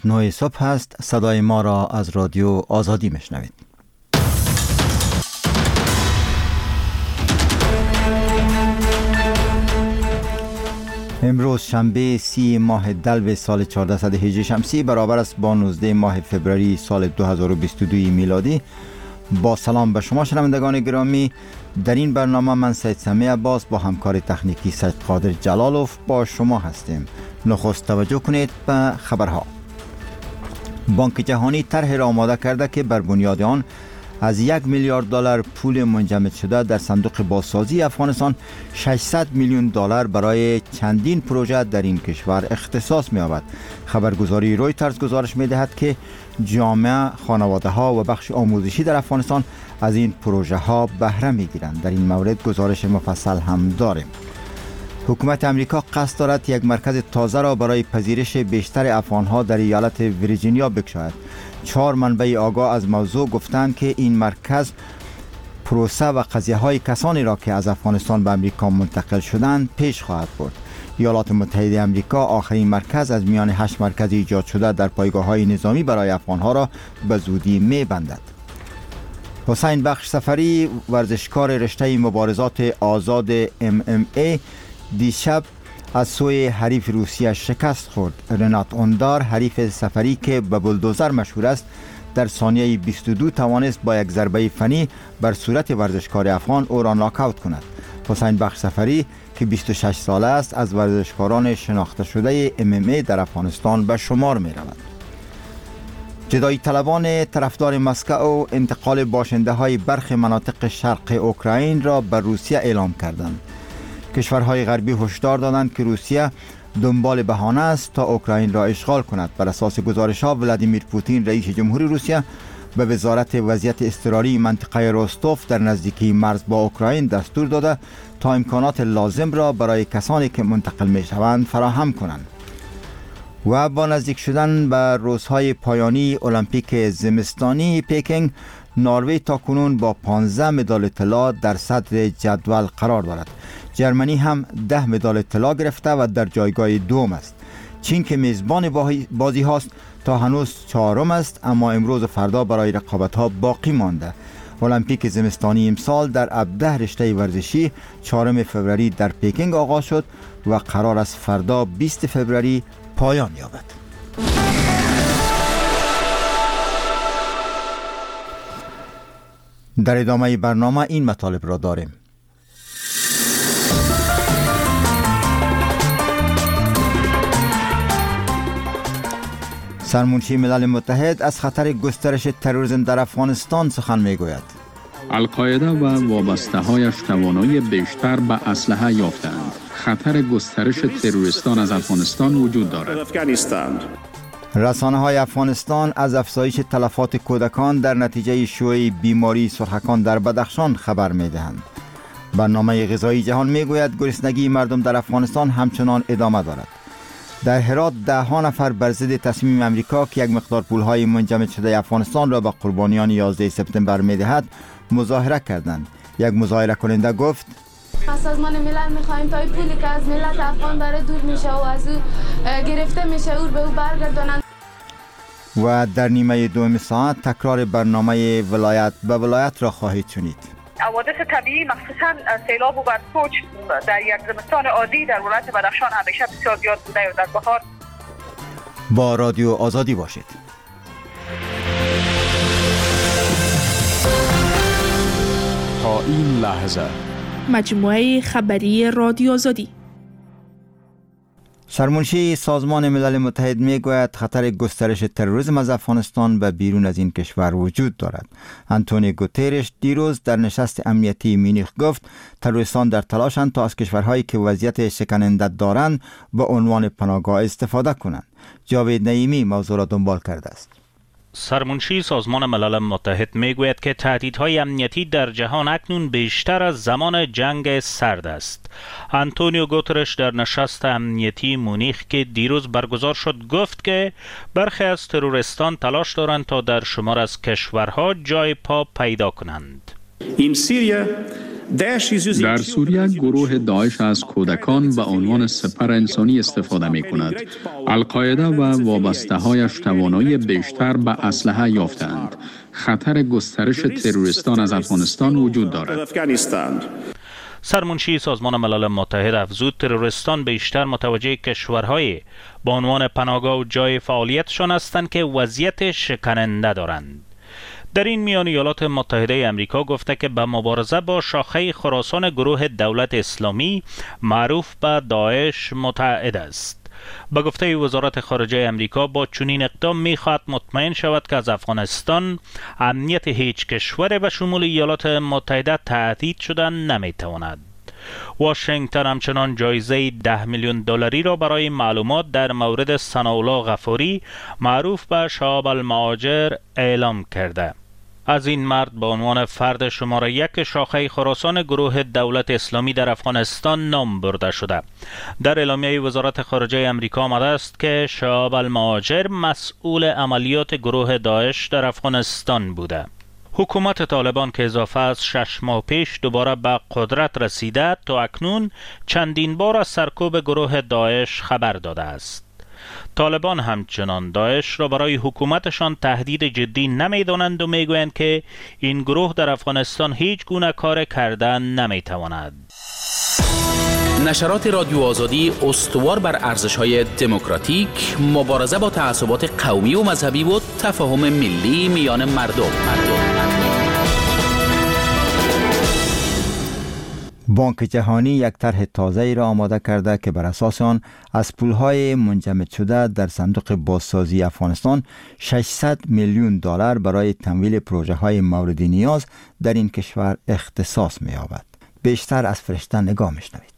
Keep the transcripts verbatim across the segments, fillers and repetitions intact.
نه صبح است. صدای ما را از رادیو آزادی میشنوید. امروز شنبه سی ماه دلو سال چهارصد و هجده شمسی برابر است با نوزده ماه فوریه سال دو هزار و بیست و دو میلادی. با سلام به شما شنوندگان گرامی، در این برنامه من سید سمی عباس با همکار تکنیکی سید قادر جلالوف با شما هستیم. نخست توجه کنید به خبرها. بانک جهانی طرحی را آماده کرده که بر بنیاد آن از یک میلیارد دلار پول منجمد شده در صندوق بازسازی افغانستان ششصد میلیون دلار برای چندین پروژه در این کشور اختصاص می‌یابد. خبرگزاری رویترز گزارش می‌دهد که جامعه، خانواده‌ها و بخش آموزشی در افغانستان از این پروژه ها بهره می‌گیرند. در این مورد گزارش مفصل هم داریم. حکومت امریکا قصد دارد یک مرکز تازه را برای پذیرش بیشتر افغان‌ها در ایالت ویرجینیا بگشاید. چهار منبع آگاه از موضوع گفتند که این مرکز پروسه و قضیه های کسانی را که از افغانستان به امریکا منتقل شدند پیش خواهد برد. ایالات متحده امریکا آخرین مرکز از میان هشت مرکز ایجاد شده در پایگاه های نظامی برای افغان‌ها را به زودی می بندد. حسین بخش صفری، ورزشکار رشته مبارزات آزاد ام ام ای، دیشب از سوی حریف روسیه شکست خورد. رنات اوندار، حریف صفری که به بولدوزر مشهور است، در ثانیه بیست و دو توانست با یک ضربه فنی بر صورت ورزشکار افغان او را ناکاوت کند. حسین بخش صفری که بیست و شش ساله است از ورزشکاران شناخته شده ام ام ای در افغانستان به شمار می رود. جدایی طلبان طرفدار مسکو انتقال باشنده های برخی مناطق شرق اوکراین را به روسیه اعلام کردند. کشورهای غربی هشدار دادند که روسیه دنبال بهانه است تا اوکراین را اشغال کند. بر اساس گزارش‌ها ولادیمیر پوتین رئیس جمهوری روسیه به وزارت وضعیت اضطراری منطقه روستوف در نزدیکی مرز با اوکراین دستور داده تا امکانات لازم را برای کسانی که منتقل می‌شوند فراهم کنند. و با نزدیک شدن به روزهای پایانی المپیک زمستانی پکینگ، نروژ تاکنون با پانزده مدال طلا در صدر جدول قرار دارد. جرمنی هم ده مدال طلا گرفته و در جایگاه دوم است. چین که میزبان بازی هاست تا هنوز چهارم است، اما امروز و فردا برای رقابت ها باقی مانده. المپیک زمستانی امسال در هفده رشته ورزشی چهارم فوریه در پکینگ آغاز شد و قرار است فردا بیست فوریه پایان یابد. در ادامه برنامه این مطالب را داریم. سرمنشی ملل متحد از خطر گسترش تروریسم در افغانستان سخن میگوید. القاعده و وابسته‌هایش توانایی بیشتر به اسلحه یافتند. خطر گسترش تروریستان از افغانستان وجود دارد. رسانه های افغانستان از افزایش تلفات کودکان در نتیجه شیوع بیماری سرخکان در بدخشان خبر می دهند. برنامه غذایی جهان می گوید گرسنگی مردم در افغانستان همچنان ادامه دارد. در هرات ده ها نفر بر ضد تصمیم امریکا که یک مقدار پولهای منجمد شده افغانستان را به قربانیان یازده سپتامبر می دهد مظاهره کردند. یک مظاهره کننده گفت: از سازمان ملل می‌خواهیم تا این پولی که از ملت افغان داره دور میشه و از او گرفته میشه او به او برگردانند. و در نیمه دوم ساعت تکرار برنامه ولایت به ولایت را خواهید شنید. حوادث طبیعی مخصوصا سیلاب و برفوچ در یک زمستان عادی در ولایت بدخشان همیشه بسیار زیاد بوده و در بهار. با رادیو آزادی باشید. تا این لحظه مجموعه خبری رادیو آزادی. سرمنشی سازمان ملل متحد میگوید خطر گسترش تروریسم از افغانستان و بیرون از این کشور وجود دارد. آنتونیو گوترش دیروز در نشست امنیتی مونیخ گفت تروریستان در تلاشند تا از کشورهایی که وضعیت شکننده دارند به عنوان پناهگاه استفاده کنند. جاوید نعیمی موضوع را دنبال کرده است. سرمنشی سازمان ملل متحد میگوید که تهدیدهای امنیتی در جهان اکنون بیشتر از زمان جنگ سرد است. آنتونیو گوترش در نشست امنیتی مونیخ که دیروز برگزار شد گفت که برخی از تروریستان تلاش دارند تا در شمار از کشورها جای پا پیدا کنند. In Syria, در سوریه گروه داعش از کودکان به عنوان سپر انسانی استفاده می کند. القاعده و وابسته‌هایش توانایی بیشتر به اسلحه یافتند. خطر گسترش تروریستان از افغانستان وجود دارد. سرمنشی سازمان ملل متحد افزود تروریستان بیشتر متوجه کشورهای با عنوان پناهگاه و جای فعالیتشان هستند که وضعیت شکننده دارند. در این میان ایالات متحده امریکا گفته که به مبارزه با شاخه خراسان گروه دولت اسلامی معروف به داعش متعهد است. به گفته وزارت خارجه امریکا با چنین اقدام می‌خواهد مطمئن شود که از افغانستان امنیت هیچ کشور به شمول ایالات متحده تهدید شدن نمی‌تواند. واشنگتن همچنان جایزه ده میلیون دلاری را برای معلومات در مورد ثناءالله غفاری معروف به شهاب المهاجر اعلام کرده. از این مرد به عنوان فرد شماره یک شاخه خراسان گروه دولت اسلامی در افغانستان نام برده شده. در اعلامیه وزارت خارجه امریکا آمده است که شهاب المهاجر مسئول عملیات گروه داعش در افغانستان بوده. حکومت طالبان که اضافه از شش ماه پیش دوباره به قدرت رسیده تا اکنون چندین بار از سرکوب گروه داعش خبر داده است. طالبان همچنان داعش را برای حکومتشان تهدید جدی نمی‌دانند و میگویند که این گروه در افغانستان هیچ گونه کار کردن نمی‌تواند. نشرات رادیو آزادی استوار بر ارزش‌های دموکراتیک، مبارزه با تعصبات قومی و مذهبی و تفاهم ملی میان مردم. مردم. بانک جهانی یک طرح تازه‌ای را آماده کرده که بر اساس آن از پولهای منجمد شده در صندوق بازسازی افغانستان ششصد میلیون دلار برای تمویل پروژه‌های مورد نیاز در این کشور اختصاص می‌یابد. بیشتر از فرشته نگاه می‌شنوید.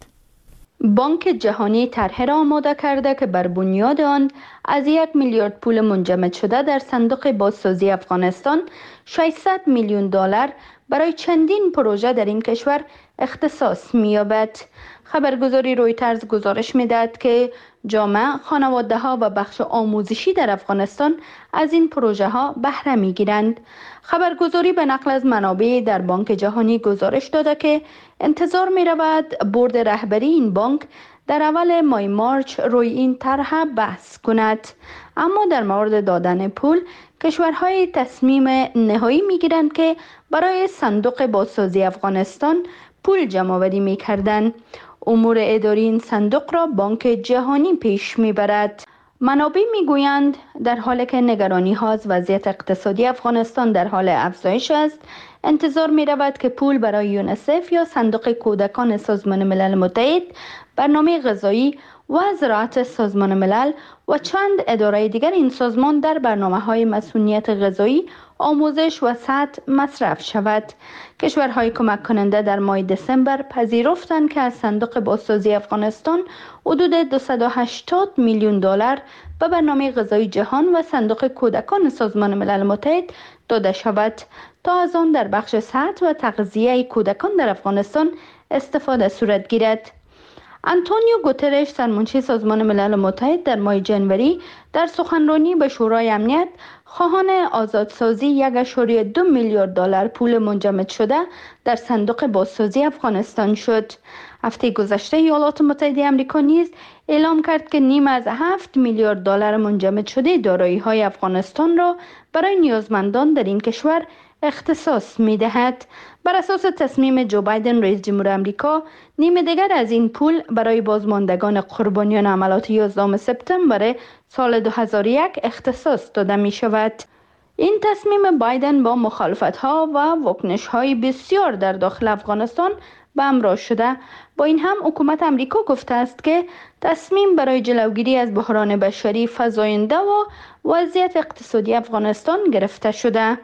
بانک جهانی طرح را آماده کرده که بر بنیاد آن از یک میلیارد پول منجمد شده در صندوق بازسازی افغانستان ششصد میلیون دلار برای چندین پروژه در این کشور اختصاص می‌یابد. خبرگزاری رویترز گزارش می‌دهد که جامعه، خانواده‌ها و بخش آموزشی در افغانستان از این پروژه‌ها بهره می‌گیرند. خبرگزاری به نقل از منابع در بانک جهانی گزارش داده که انتظار می‌رود بورد رهبری این بانک در اول ماه مارچ روی این طرح بحث کند. اما در مورد دادن پول کشورهای تصمیم نهایی می‌گیرند که برای صندوق بازسازی افغانستان پول جمع‌آوری می‌کردند. امور اداری این صندوق را بانک جهانی پیش می‌برد. منابع می‌گویند در حالی که نگرانی‌ها از وضعیت اقتصادی افغانستان در حال افزایش است، انتظار می‌رود که پول برای یونیسف یا صندوق کودکان سازمان ملل متحد، برنامه غذایی و زراعت سازمان ملل و چند اداره دیگر این سازمان در برنامه‌های مسئولیت غذایی، آموزش و صحت مصرف شود. کشورهای کمک کننده در ماه دسامبر پذیرفتند که از صندوق بازسازی افغانستان حدود دویست و هشتاد میلیون دلار به برنامه غذایی جهان و صندوق کودکان سازمان ملل متحد داده شود تا از آن در بخش صحت و تغذیه کودکان در افغانستان استفاده صورت گیرد. آنتونیو گوترش، سرمنشی سازمان ملل متحد، در ماه جنوری در سخنرانی به شورای امنیت خواهان آزادسازی یک ممیز دو میلیارد دلار پول منجمد شده در صندوق بازسازی افغانستان شد. هفته گذشته ایالات متحده آمریکا نیز اعلام کرد که نیم از هفت میلیارد دلار منجمد شده دارایی‌های افغانستان را برای نیازمندان در این کشور اختصاص می‌دهد. بر اساس تصمیم جو بایدن رئیس جمهور آمریکا، نیم دیگر از این پول برای بازماندگان قربانیان عملیات یازدهم سپتامبر سال دو هزار و یک اختصاص داده می شود. این تصمیم بایدن با مخالفت‌ها و واکنش‌های بسیار در داخل افغانستان به همراه شده. با این هم حکومت آمریکا گفته است که تصمیم برای جلوگیری از بحران بشری فزاینده و وضعیت اقتصادی افغانستان گرفته شده.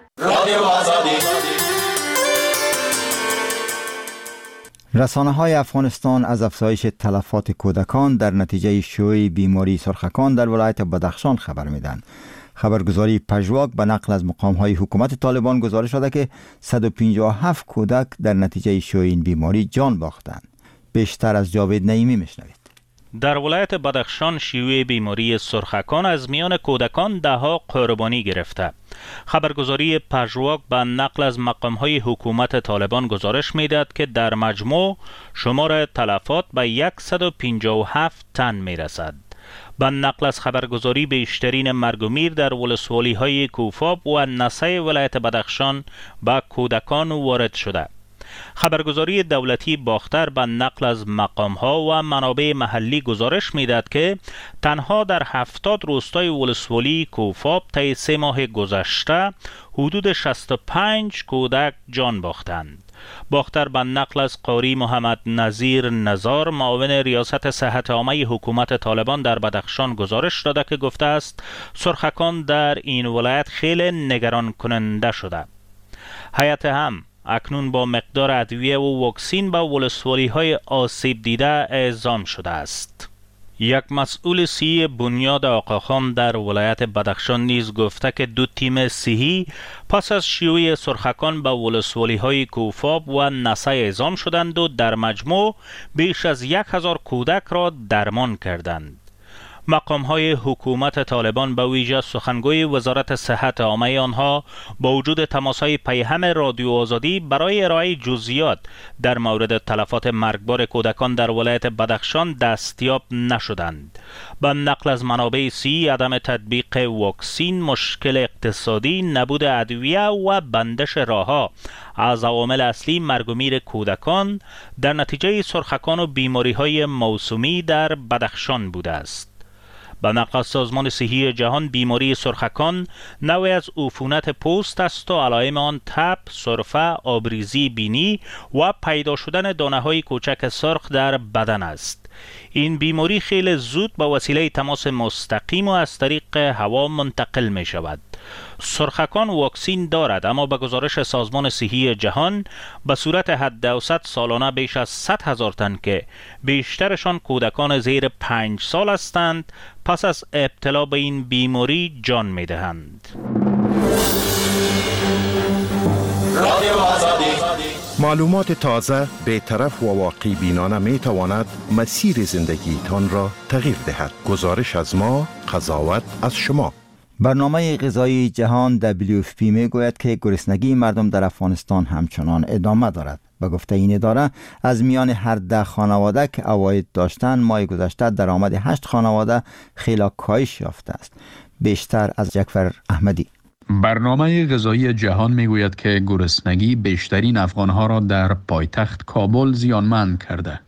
رسانه های افغانستان از افزایش تلفات کودکان در نتیجه شیوع بیماری سرخکان در ولایت بدخشان خبر میدن. خبرگزاری پژواک به نقل از مقام های حکومت طالبان گزارش داده که صد و پنجاه و هفت کودک در نتیجه شیوع این بیماری جان باختند. بیشتر از جاوید نعیمی میشنوید. در ولایت بدخشان شیوع بیماری سرخکان از میان کودکان ده ها قربانی گرفته. خبرگزاری پژواک به نقل از مقام‌های حکومت طالبان گزارش می‌دهد که در مجموع شمار تلفات به صد و پنجاه و هفت تن می‌رسد. به نقل از خبرگزاری بیشترین مرگ و میر در ولسوالی‌های کوفاب و نسای ولایت بدخشان به کودکان وارد شده. خبرگزاری دولتی باختر به نقل از مقام‌ها و منابع محلی گزارش می‌دهد که تنها در هفتاد روستای ولسوالی کوفاب طی سه ماه گذشته حدود شصت و پنج کودک جان باختند. باختر به نقل از قاری محمد نظیر نزار معاون ریاست صحت عامه حکومت طالبان در بدخشان گزارش داده که گفته است سرخکان در این ولایت خیلی نگران کننده شده. هیئت هم اکنون با مقدار ادویه و واکسین به ولسوالی های آسیب دیده اعزام شده است. یک مسئول صحی بنیاد آقاخان در ولایت بدخشان نیز گفته که دو تیم صحی پس از شیوع سرخکان به ولسوالی های کوفاب و نسای اعزام شدند و در مجموع بیش از یک هزار کودک را درمان کردند. مقام های حکومت طالبان به ویژه سخنگوی وزارت صحت عامه آنها با وجود تماس های پیهم رادیو آزادی برای ارائه جزئیات در مورد تلفات مرگبار کودکان در ولایت بدخشان دستیاب نشدند. به نقل از منابع صحی عدم تطبیق واکسین، مشکل اقتصادی، نبود ادویه و بندش راهها از عوامل اصلی مرگ و میر کودکان در نتیجه سرخکان و بیماری های موسومی در بدخشان بوده است. به نقل سازمان صحی جهان بیماری سرخکان نوعی از عفونت پوست است و علائم آن تب، سرفه، آبریزی بینی و پیدا شدن دانه های کوچک سرخ در بدن است. این بیماری خیلی زود به وسیله تماس مستقیم و از طریق هوا منتقل می شود. سرخکان واکسین دارد اما به گزارش سازمان صحی جهان به صورت حد اوسط سالانه بیش از صد هزار تن که بیشترشان کودکان زیر پنج سال هستند پس از ابتلا به این بیماری جان می دهند. معلومات تازه، بی‌طرف و واقعی بینانه می تواند مسیر زندگی تان را تغییر دهد. گزارش از ما، قضاوت از شما. برنامه غذایی جهان دبلیو اف پی می گوید که گرسنگی مردم در افغانستان همچنان ادامه دارد. به گفته این اداره از میان هر ده خانواده که عواید داشتند ماه گذشته درآمد هشت خانواده خیلی کاهش یافته است. بیشتر از جعفر احمدی. برنامه غذایی جهان میگوید که گرسنگی بیشترین افغانها را در پایتخت کابل زیانمند کرده.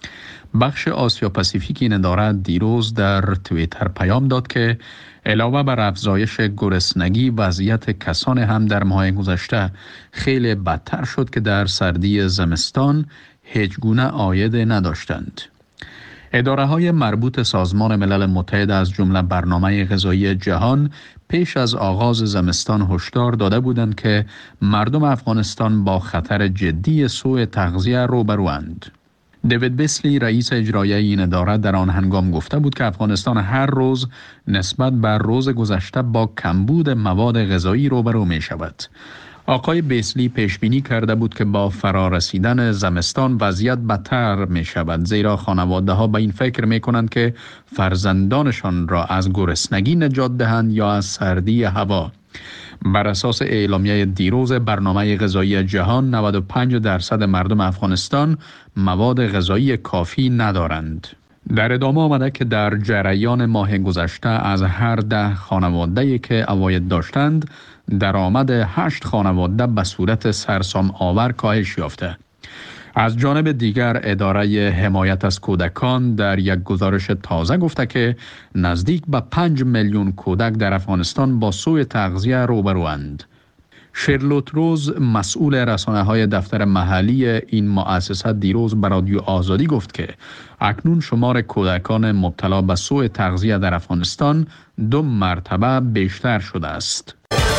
بخش آسیا پاسیفیک این اداره دیروز در توییتر پیام داد که علاوه بر افزایش گرسنگی وضعیت کسان هم در ماه گذشته خیلی بدتر شد که در سردی زمستان هیچ گونه عاید نداشتند. اداره های مربوط سازمان ملل متحد از جمله برنامه غذایی جهان پیش از آغاز زمستان هشدار داده بودند که مردم افغانستان با خطر جدی سوء تغذیه روبروند. دیوید بیسلی رئیس اجرایی این اداره در آن هنگام گفته بود که افغانستان هر روز نسبت بر روز گذشته با کمبود مواد غذایی روبرو می شود. آقای بیسلی پیش بینی کرده بود که با فرارسیدن زمستان وضعیت بدتر می شود، زیرا خانواده ها به این فکر می کنند که فرزندانشان را از گرسنگی نجات دهند یا از سردی هوا. بر اساس اعلامیه دیروز برنامه غذایی جهان نود و پنج درصد مردم افغانستان مواد غذایی کافی ندارند. در ادامه آمده که در جریان ماه گذشته از هر ده خانواده‌ای که عواید داشتند درآمد هشت خانواده به صورت سرسام آور کاهش یافته. از جانب دیگر اداره حمایت از کودکان در یک گزارش تازه گفته که نزدیک به پنج میلیون کودک در افغانستان با سوء تغذیه روبروند. شرلوت روز مسئول رسانه‌های دفتر محلی این مؤسسه دیروز به رادیو آزادی گفت که اکنون شمار کودکان مبتلا به سوء تغذیه در افغانستان دو مرتبه بیشتر شده است.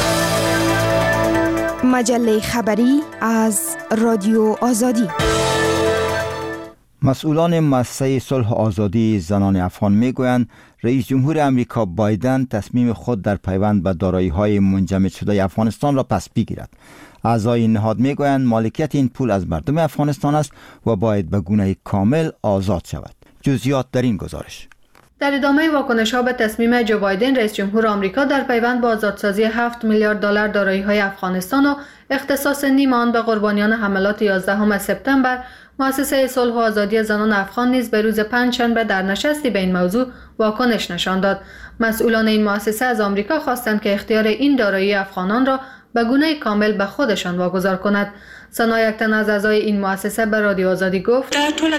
مجله خبری از رادیو آزادی. مسئولان مؤسسه صلح آزادی زنان افغان میگویند رئیس جمهور امریکا بایدن تصمیم خود در پیوند به دارایی‌های منجمد شده افغانستان را پس بگیرد. اعضای این نهاد میگویند مالکیت این پول از مردم افغانستان است و باید به گونه کامل آزاد شود. جزئیات در این گزارش. در ادامه واکنش‌ها به تصمیم جو بایدن رئیس جمهور آمریکا در پیوند با آزادسازی هفت میلیارد دلار دارایی‌های افغانستان و اختصاص نیم آن به قربانیان حملات یازدهم سپتامبر، مؤسسه صلح و آزادی زنان افغان نیز به روز پنجشنبه در نشستی به این موضوع واکنش نشان داد. مسئولان این مؤسسه از آمریکا خواستند که اختیار این دارایی افغانان را به گونه کامل به خودشان واگذار کند. سنا یک تن از اعضای این مؤسسه به رادیو آزادی گفت: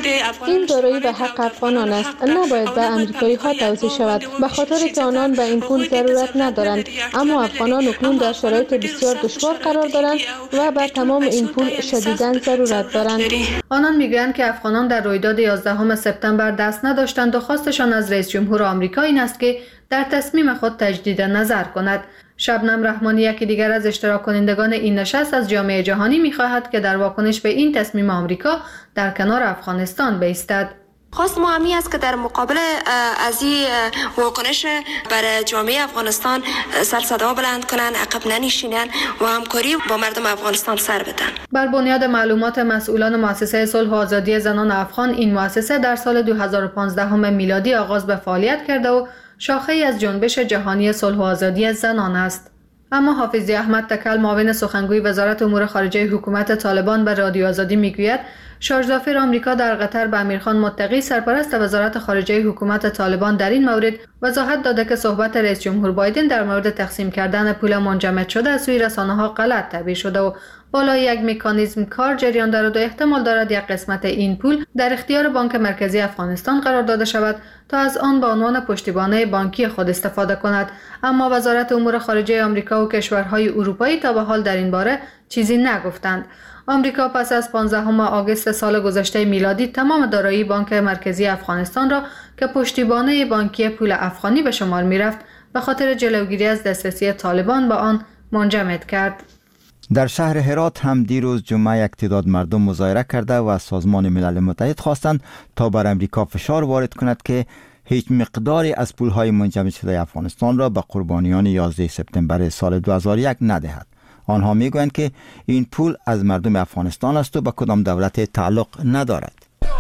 این دارایی به حق افغانان است، نباید به امریکایی ها توزیع شود، به خاطر که آنان به این پول ضرورت ندارند، اما افغانان اکنون در شرایط بسیار دشوار قرار دارند و به تمام این پول شدیداً ضرورت دارند. آنان میگویند که افغانان در رویداد یازدهم سپتامبر دست نداشتند و خواستشان از رئیس جمهور آمریکا این است که در تصمیم خود تجدید نظر کند. شبنم رحمانی یکی دیگر از اشتراک کنندگان این نشست از جامعه جهانی می‌خواهد که در واکنش به این تصمیم آمریکا در کنار افغانستان بایستد. خواست ما همی است که در مقابل از این واکنش بر جامعه افغانستان سر صدا بلند کنند، عقب ننشینند و همکاری با مردم افغانستان سر بدن. بر بنیاد معلومات مسئولان مؤسسه صلح و آزادی زنان افغان، این مؤسسه در سال دو هزار و پانزده میلادی آغاز به فعالیت کرده و شاخه‌ای از جنبش جهانی صلح و آزادی زنان است. اما حافظی احمد تکل، معاون سخنگوی وزارت امور خارجه حکومت طالبان، به رادیو آزادی میگوید شارژ ظافر آمریکا در قطر به امیرخان متقی، سرپرست وزارت خارجه حکومت طالبان، در این مورد وضاحت داده که صحبت رئیس جمهور بایدن در مورد تقسیم کردن پول منجمد شده از سوی رسانه‌ها غلط تعبیر شده و بالای یک مکانیزم کار جریان دارد و احتمال دارد یک قسمت این پول در اختیار بانک مرکزی افغانستان قرار داده شود تا از آن به عنوان پشتیبانی بانکی خود استفاده کند. اما وزارت امور خارجه آمریکا و کشورهای اروپایی تا به حال در این باره چیزی نگفتند. آمریکا پس از پانزدهم آگوست سال گذشته میلادی تمام دارایی بانک مرکزی افغانستان را که پشتیبانی بانکی پول افغانی به شمار می‌رفت به خاطر جلوگیری از دسترسی طالبان به آن منجمد کرد. در شهر هرات هم دیروز جمعه یک تعداد مردم مظاهره کرده و از سازمان ملل متحد خواستند تا بر امریکا فشار وارد کند که هیچ مقداری از پولهای منجمد شده افغانستان را به قربانیان یازده سپتامبر سال دو هزار و یک ندهد. آنها میگویند که این پول از مردم افغانستان است و به کدام دولت تعلق ندارد.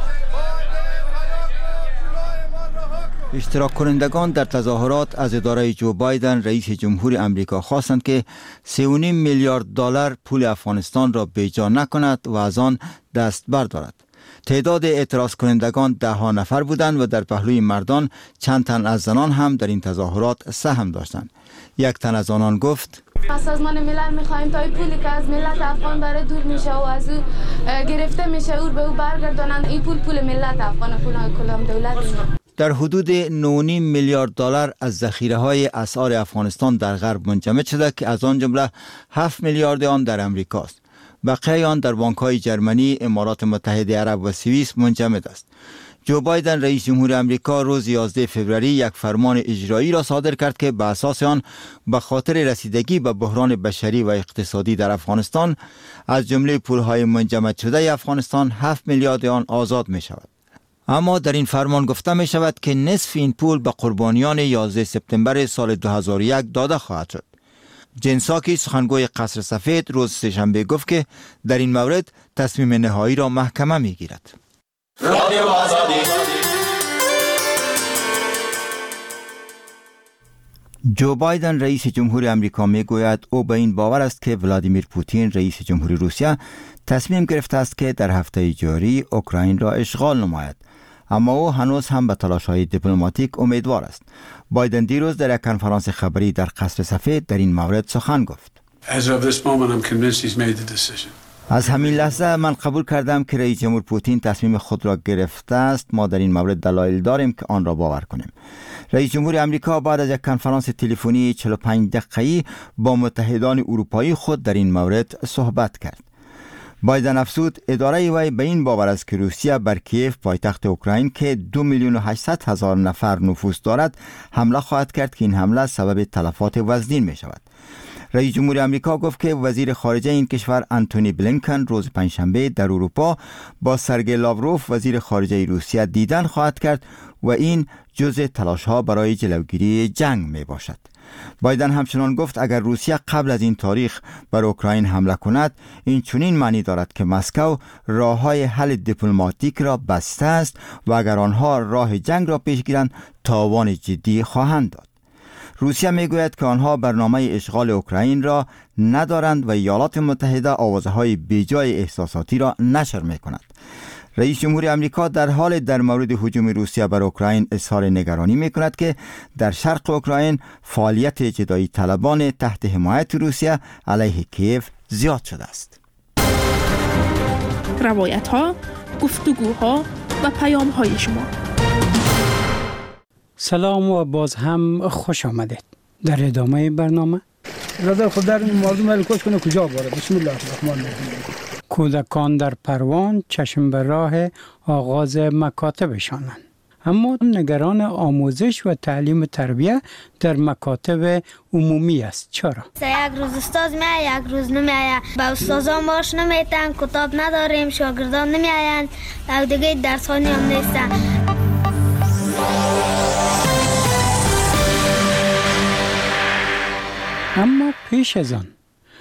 اشتراک کنندگان در تظاهرات از اداره جو بایدن رئیس جمهور امریکا خواستند که سه و نیم میلیارد دلار پول افغانستان را بیجا نکند و از آن دست بردارد. تعداد اعتراض کنندگان ده ها نفر بودند و در پهلوی مردان چند تن از زنان هم در این تظاهرات سهم داشتند. یک تن از آنان گفت: از سازمان ملل میخواهیم تا این پولی که از ملت افغان داره دور میشه و از او گرفته میشه او به او برگردانند. این پول پول ملت افغان، پول کلام دولت. در حدود نه و نیم میلیارد دلار از ذخیره های اسعار افغانستان در غرب منجمد شده که از آن جمله هفت میلیارد آن در امریکا است. بقیه آن در بانک های جرمنی، امارات متحده عرب و سوئیس منجمد است. جو بایدن رئیس جمهور امریکا روز یازده فوریه یک فرمان اجرایی را صادر کرد که به اساس آن به خاطر رسیدگی به بحران بشری و اقتصادی در افغانستان از جمله پولهای منجمد شده افغانستان هفت میلیارد آن آزاد می شود. اما در این فرمان گفته می شود که نصف این پول به قربانیان یازده سپتامبر سال دو هزار و یک داده خواهد شد. جن ساکی، سخنگوی قصر سفید، روز سه‌شنبه گفت که در این مورد تصمیم نهایی را محکمه می گیرد. جو بایدن رئیس جمهور امریکا می گوید او به این باور است که ولادیمیر پوتین رئیس جمهوری روسیه تصمیم گرفته است که در هفته جاری اوکراین را اشغال نماید، اما او هنوز هم به تلاش‌های دیپلماتیک امیدوار است. بایدن دیروز در یک کنفرانس خبری در قصر سفید در این مورد سخن گفت. از همین لحظه من قبول کردم که رئیس جمهور پوتین تصمیم خود را گرفته است. ما در این مورد دلایل داریم که آن را باور کنیم. رئیس جمهور امریکا بعد از یک کنفرانس تلفنی چهل و پنج دقیقه‌ای با متحدان اروپایی خود در این مورد صحبت کرد. بایدن افزود اداره وی به این باور است که روسیه بر کیف، پایتخت اوکراین که دو میلیون و هشتصد هزار نفر نفوس دارد، حمله خواهد کرد که این حمله سبب تلفات وزنین می شود. رئیس جمهور امریکا گفت که وزیر خارجه این کشور آنتونی بلینکن روز پنجشنبه در اروپا با سرگئی لاوروف وزیر خارجه روسیه دیدن خواهد کرد و این جزء تلاش‌ها برای جلوگیری جنگ می باشد. بایدن همچنان گفت اگر روسیه قبل از این تاریخ بر اوکراین حمله کند، این چنین معنی دارد که مسکو راه‌های حل دیپلماتیک را بسته است و اگر آنها راه جنگ را پیش گیرند تاوان جدی خواهند داد. روسیه میگوید که آنها برنامه اشغال اوکراین را ندارند و ایالات متحده آوازهای بیجای احساساتی را نشر میکند. رئیس جمهور آمریکا در حال در مورد هجوم روسیه بر اوکراین اظهار نگرانی میکند که در شرق اوکراین فعالیت جدایی طلبان تحت حمایت روسیه علیه کیف زیاد شده است. روایت ها، گفتگوها و پیام های شما. سلام و باز هم خوش آمدید. در ادامه برنامه رضا خود در مردم الکوش کنه کجا باره. بسم الله الرحمن الرحیم. کودکان در پروان چشم به راه آغاز مکاتبشانند، اما نگران آموزش و تعلیم تربیه در مکاتب عمومی است. چرا؟ یک روز استاد میاد، یک روز نمیاد. با استادان باش نمیتن، کتاب نداریم، شاگردان نمیآیند، و دیگه درسانی هم نیستن. اما پیش از آن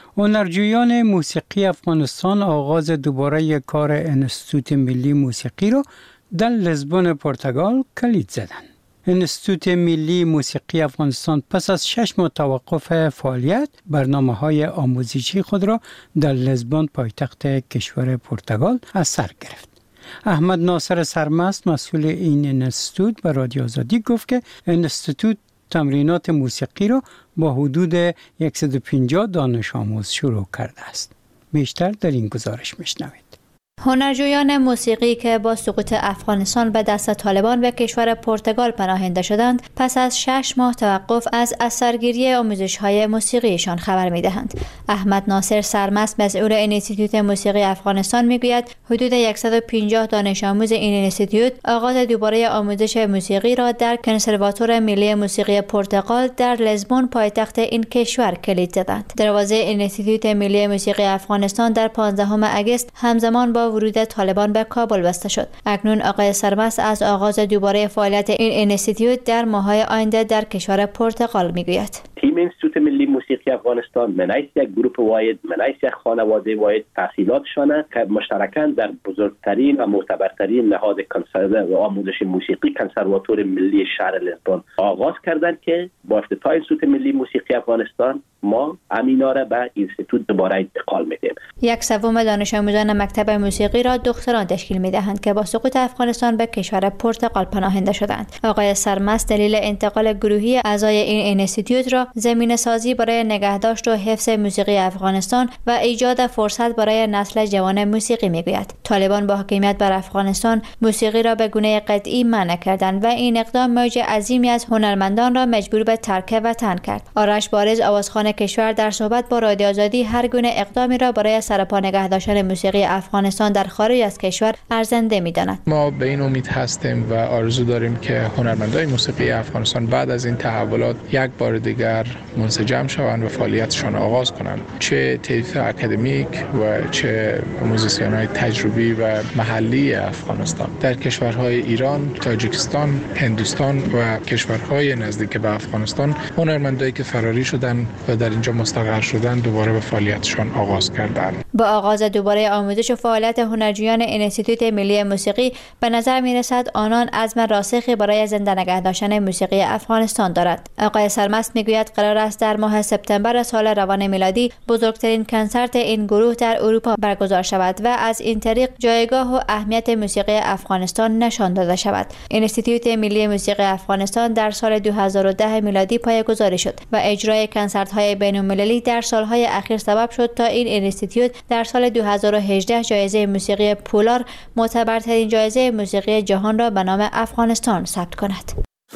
هنرجویان موسیقی افغانستان آغاز دوباره یک کار انستیتوت ملی موسیقی را در لزبون پرتغال کلید زدند. انستیتوت ملی موسیقی افغانستان پس از شش ماه توقف فعالیت برنامه‌های آموزشی خود را در لزبون پایتخت کشور پرتغال از سر گرفت. احمد ناصر سرمست مسئول این انستیتوت به رادیو آزادی گفت که انستیتوت تمرینات موسیقی را با حدود صد و پنجاه دانش آموز شروع کرده است. بیشتر در این گزارش میشنوید. هنرجویان موسیقی که با سقوط افغانستان به دست طالبان به کشور پرتغال پناهنده شدند، پس از شش ماه توقف از اثرگیری آموزش‌های موسیقیشان خبر می‌دهند. احمد ناصر سرمست مسئول انستیتوت موسیقی افغانستان میگوید حدود صد و پنجاه دانش آموز این انستیتوت آغاز دوباره آموزش موسیقی را در کنسرواتوار ملی موسیقی پرتغال در لزبون پایتخت این کشور کلید زدند. دروازه انستیتوت ملی موسیقی افغانستان در پانزدهم اگست همزمان با ورود طالبان به کابل بسته شد. اکنون آقای سرمست از آغاز دوباره فعالیت این انستیتوت در ماه‌های آینده در کشور پرتغال میگوید. تیم انستیتوت ملی موسیقی افغانستان منایس یک گروه واحد، منایس یک خانواده واحد، تحصیلاتشان که مشترکاً در بزرگترین و معتبرترین نهاد کنسرو آموزش موسیقی کنسرواتوار ملی شهر لزبون آغاز کردند که با افتتاح انستیتوت ملی موسیقی افغانستان ما امینا را به انستیتوت دوباره انتقال میدیم. یک سوم دانش آموزان مکتب موسیقی را دختران تشکیل میدهند که با سقوط افغانستان به کشور پرتغال پناهنده شدند. آقای سرمست دلیل انتقال گروهی اعضای این انستیتوت را زمینه سازی برای نگهداشت و حفظ موسیقی افغانستان و ایجاد فرصت برای نسل جوان موسیقی میگوید. طالبان با حاکمیت بر افغانستان موسیقی را به گونه قطعی منع کردند و این اقدام موج عظیمی از هنرمندان را مجبور به ترک وطن کرد. آرش بارز آوازخوان کشور در صحبت با رادیو آزادی هر گونه اقدامی را برای سرپا نگه داشتن موسیقی افغانستان در خارج از کشور ارزنده می‌داند. ما به این امید هستیم و آرزو داریم که هنرمندان موسیقی افغانستان بعد از این تحولات یک بار دیگر منسجم شوند و فعالیتشان آغاز کنند، چه طیف اکادمیک و چه موزیسین‌های تجربی و محلی افغانستان. در کشورهای ایران، تاجیکستان، هندوستان و کشورهای نزدیک به افغانستان هنرمندانی که فراری شدند و در اینجا مستقر شدند دوباره به فعالیتشان آغاز کردند. با آغاز دوباره آموزش و فعالیت هنرجویان انستیتوت ملی موسیقی به نظر می‌رسد آنان عزم راسخی برای زنده نگه داشتن موسیقی افغانستان دارد. آقای سرمست میگوید قرار است در ماه سپتامبر سال روان میلادی بزرگترین کنسرت این گروه در اروپا برگزار شود و از این طریق جایگاه و اهمیت موسیقی افغانستان نشان داده شود. انستیتوت ملی موسیقی افغانستان در سال دو هزار و ده میلادی پایه‌گذاری شد و اجرای کنسرت‌های بین‌المللی در سال‌های اخیر سبب شد تا این انستیتوت در سال دو هزار و هجده جایزه موسیقی پولار، معتبرترین جایزه موسیقی جهان را به نام افغانستان ثبت کند.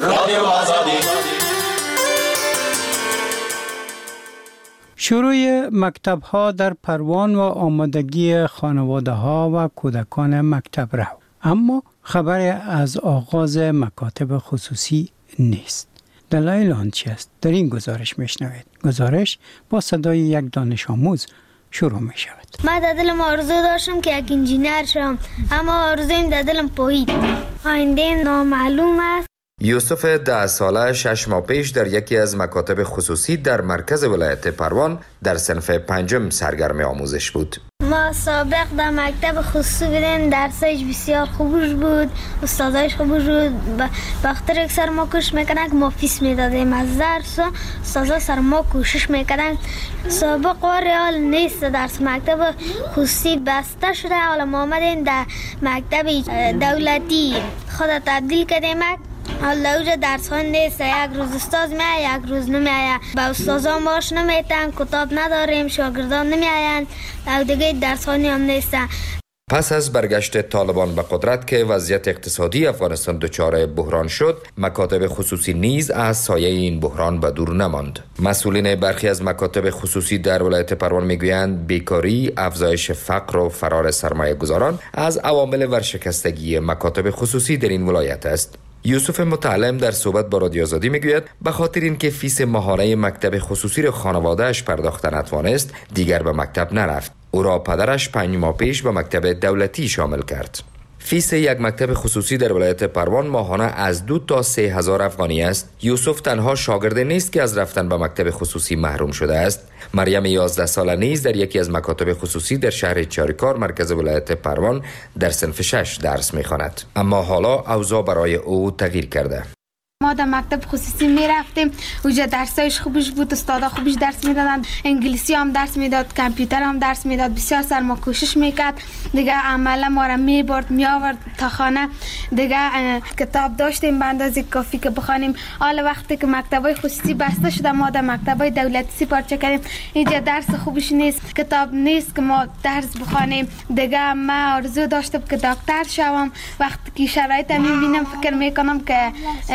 شروع مکتب‌ها در پروان و آمادگی خانواده‌ها و کودکان مکتب رو، اما خبری از آغاز مکاتب خصوصی نیست. دلایل آن چی است؟ در این گزارش میشنوید. گزارش با صدای یک دانش آموز شروع می شود. من در دلم آرزو داشتم که یک انجینر شم، اما آرزویم در دلم پایید. آینده نامعلوم است. یوسف ده ساله شش ماه پیش در یکی از مکاتب خصوصی در مرکز ولایت پروان در صنف پنجم سرگرم آموزش بود. ما سابق در مکتب خصوصی بودیم، درسش بسیار خوبش بود، استادایش خوبش بود. بخاطر یک سر ما کوشش میکنن که ما فیس میدادیم از درس، استادا سر ما کوشش میکنن. سابق و ریال نیست، درس مکتب خصوصی بسته شده، حالا ما آمدیم در مکتب دولتی خود تبدیل کردیم. حالا اوجا درس ها نیست، یک روز استاد میاد یک روز نمیاد، با استادان باش نمیتن، کتاب نداریم، شاگردان نمیاین، او دیگه درس ها هم نیستن. پس از برگشت طالبان به قدرت که وضعیت اقتصادی افغانستان دچار بحران شد، مکاتب خصوصی نیز از سایه این بحران به دور نماند. مسئولین برخی از مکاتب خصوصی در ولایت پروان میگویند بیکاری، افزایش فقر و فرار سرمایه گذاران از عوامل ورشکستگی مکاتب خصوصی در این ولایت است. یوسف متعلم در صحبت با رادیو آزادی میگوید به خاطر اینکه فیس ماهانه مکتب خصوصی را خانواده‌اش پرداخت نتوانست، دیگر به مکتب نرفت. او را پدرش پنج ماه پیش به مکتب دولتی شامل کرد. فیس یک مکتب خصوصی در ولایت پروان ماهانه از دو تا سه هزار افغانی است. یوسف تنها شاگرد نیست که از رفتن به مکتب خصوصی محروم شده است. مریم یازده ساله نیز در یکی از مکاتب خصوصی در شهر چاریکار مرکز ولایت پروان در صنف شش درس می‌خواند. اما حالا اوضاع برای او تغییر کرده. ما در مکتب خصوصی می رفتیم، اونجا درسایش خوبش بود، استادا خوبش درس میدادن، انگلیسی هم درس میداد، کامپیوتر هم درس میداد، بسیار سر ما کوشش میکرد. دیگه عملا ما را میبرد میآورد تا خانه، دیگه کتاب داشتیم به اندازه کافی که بخوانیم. حالا وقتی که مکتبای خصوصی بسته شده، ما در مکتبای دولتی سپارچه کردیم. اینجا درس خوبش نیست، کتاب نیست که ما درس بخوانیم. دیگه ما آرزو داشتم که دکتر شوم. وقتی که شرایط میبینم فکر میکنم که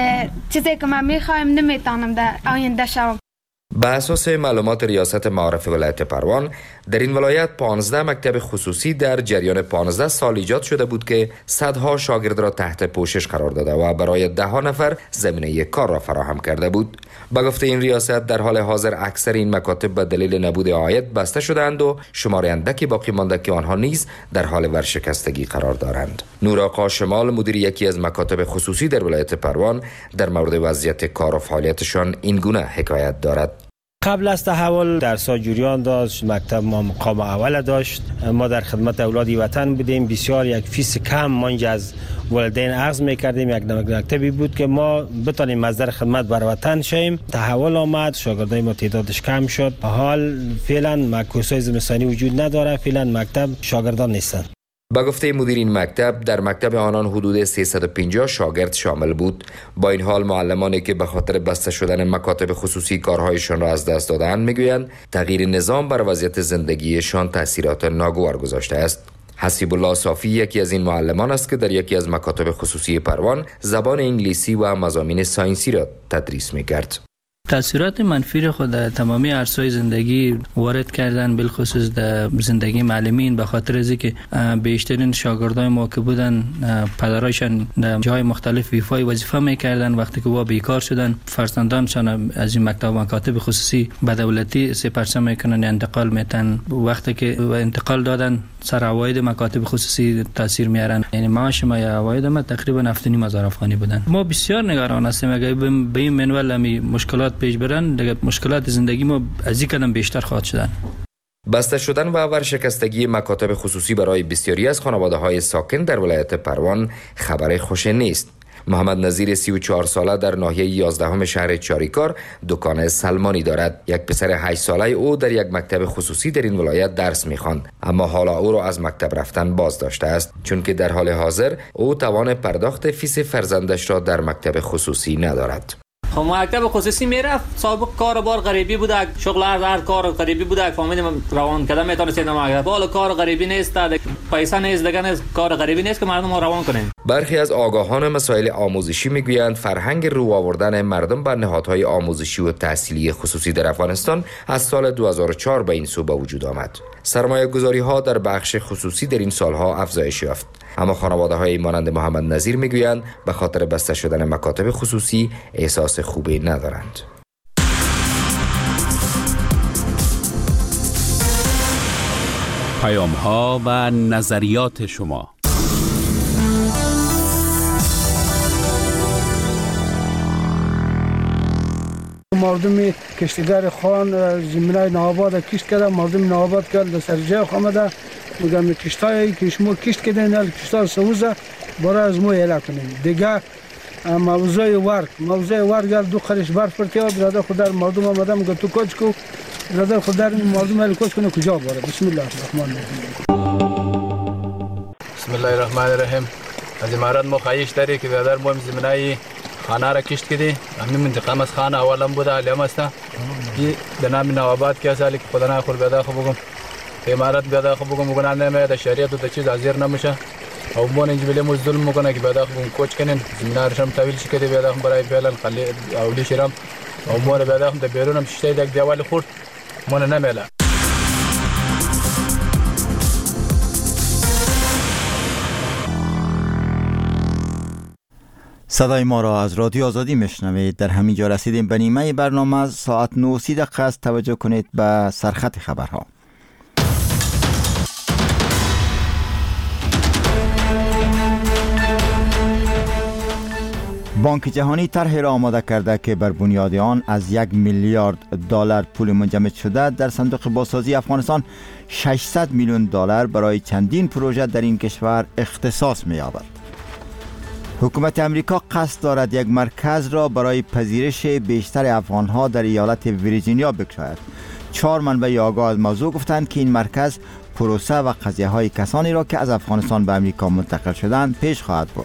چیزی که من میخوایم نمیتونم در آینده شوم. به اساس معلومات ریاست معارف ولایت پروان، در این ولایت پانزده مکتب خصوصی در جریان پانزده سال ایجاد شده بود که صدها شاگرد را تحت پوشش قرار داده و برای ده ها نفر زمینه کار را فراهم کرده بود. به گفته این ریاست، در حال حاضر اکثر این مکاتب به دلیل نبود عاید بسته شدند و شمار اندکی باقی مانده که آنها نیز در حال ورشکستگی قرار دارند. نورآقا شمال، مدیر یکی از مکاتب خصوصی در ولایت پروان، در مورد وضعیت کار و فعالیتشان این گونه حکایت دارد. قبل از تحول درس‌ها جریان داشت، مکتب ما مقام اول داشت، ما در خدمت اولاد وطن بودیم، بسیار یک فیس کم ما اینجا از والدین عرض میکردیم. یک مکتبی بود که ما بتونیم مصدر خدمت بر وطن شیم. تحول آمد، شاگردای ما تعدادش کم شد. حال فعلا معکوسای زمستانی وجود نداره، فعلا مکتب شاگردان نیستند. با گفته مدیر این مکتب، در مکتب آنان حدود سیصد و پنجاه شاگرد شامل بود. با این حال معلمانی که به خاطر بسته شدن مکاتب خصوصی کارهایشان را از دست دادند میگویند تغییر نظام بر وضعیت زندگیشان تاثیرات ناگوار گذاشته است. حسیب الله صافی یکی از این معلمان است که در یکی از مکاتب خصوصی پروان زبان انگلیسی و مضامین ساینسی را تدریس میکرد. تاثیرات منفی خود در تمامی عرصه‌های زندگی وارد کردن، بالخصوص در زندگی معلمین، به خاطر از اینکه بیشترین شاگردای ما که بودن پدرایشان در جای مختلف ویفای وظیفه میکردن. وقتی که با بیکار شدن، فرزندانشان از این مکتب مکاتب خصوصی به دولتی سپرچه میکنن، انتقال میتن. وقتی که انتقال دادن، سر عواید مکاتب خصوصی تاثیر میارن. یعنی معاش ما یا عواید ما تقریبا هفت و نیم هزار افغانی بودن. ما بسیار نگران هستیم اگه به این منوال همی مشکلات پیش برن، دیگه مشکلات زندگی ما از این قدم بیشتر خواهد شدن. بسته شدن و ورشکستگی مکاتب خصوصی برای بسیاری از خانواده‌های ساکن در ولایت پروان خبر خوش نیست. محمد نظیر سی و چهار ساله در ناحیه یازدهم شهر چاریکار دکان سلمانی دارد. یک پسر هشت ساله او در یک مکتب خصوصی در این ولایت درس می‌خواند، اما حالا او را از مکتب رفتن باز داشته است، چون که در حال حاضر او توان پرداخت فیس فرزندش را در مکتب خصوصی ندارد. خب مکتب خصوصی میرفت، سابق کار بار غریبی بوده، شغل هر هر کار غریبی بوده، فهمیدیم روان کردن میتونه سیدم مکتب. حالا کار غریبی نیست، پیسه نیست، دیگه نیست، کار غریبی نیست که مردم روان کنیم. برخی از آگاهان مسائل آموزشی میگویند فرهنگ رو آوردن مردم بر نهادهای آموزشی و تحصیلی خصوصی در افغانستان از سال دو هزار و چهار به این سو به وجود آمد. سرمایه گذاری ها در بخش خصوصی در این سالها افزایش یافت، اما خانواده های مانند محمد نظیر میگویند به خاطر بسته شدن مکاتب خصوصی احساس خوبی ندارند. پیام ها و نظریات شما. مردم کشتیگر خان زمینای نوآباد کشت کرده، مردم نوآباد کرد سر جای آمده. میگم کشتایی که شما کشت کردین ال کشتا سوزه برای از ما اعلام کنیم. دیگه موضوع ورق موضوع ورق دو قرش برف پرتیا برادر خود در مردم آمده میگه تو کوچ کو برادر خود در مردم ال کوچ کنه کجا بره. بسم الله الرحمن الرحیم. بسم الله الرحمن الرحیم. از امارات ما خواهش داری که برادر ما زمینای خانه را کشت کردی. همین منطقه از خانه اولم بوده علیم است. این به نام نوآباد که سالی که خدا نخور برادر خو بگم. امارات برادر خو بگم مگن نمیاد شریعت و تا چیز ازیر نمیشه. او مون اینج بله مزدل میکنه که برادر خو کوچ کنن زمینارشم طویل شکلی برادر خو برای فعلا خالی اولی شرم. او مون برادر خو بیرونم شتای یک دیوال خورد مون نمیله. صدای ما را از رادیو آزادی میشنوید. در همین جا رسیدیم به نیمه برنامه. ساعت نه و سی دقیقه است. توجه کنید به سرخط خبرها. بانک جهانی طرحی را آماده کرده که بر بنیاد آن از یک میلیارد دلار پول منجمد شده در صندوق بازسازی افغانستان ششصد میلیون دلار برای چندین پروژه در این کشور اختصاص می‌یابد. حکومت امریکا قصد دارد یک مرکز را برای پذیرش بیشتر افغانها در ایالت ویرجینیا بگشاید. چهار منبع آگاه از موضوع گفتند که این مرکز پروسه و قضیه های کسانی را که از افغانستان به امریکا منتقل شدند پیش خواهد برد.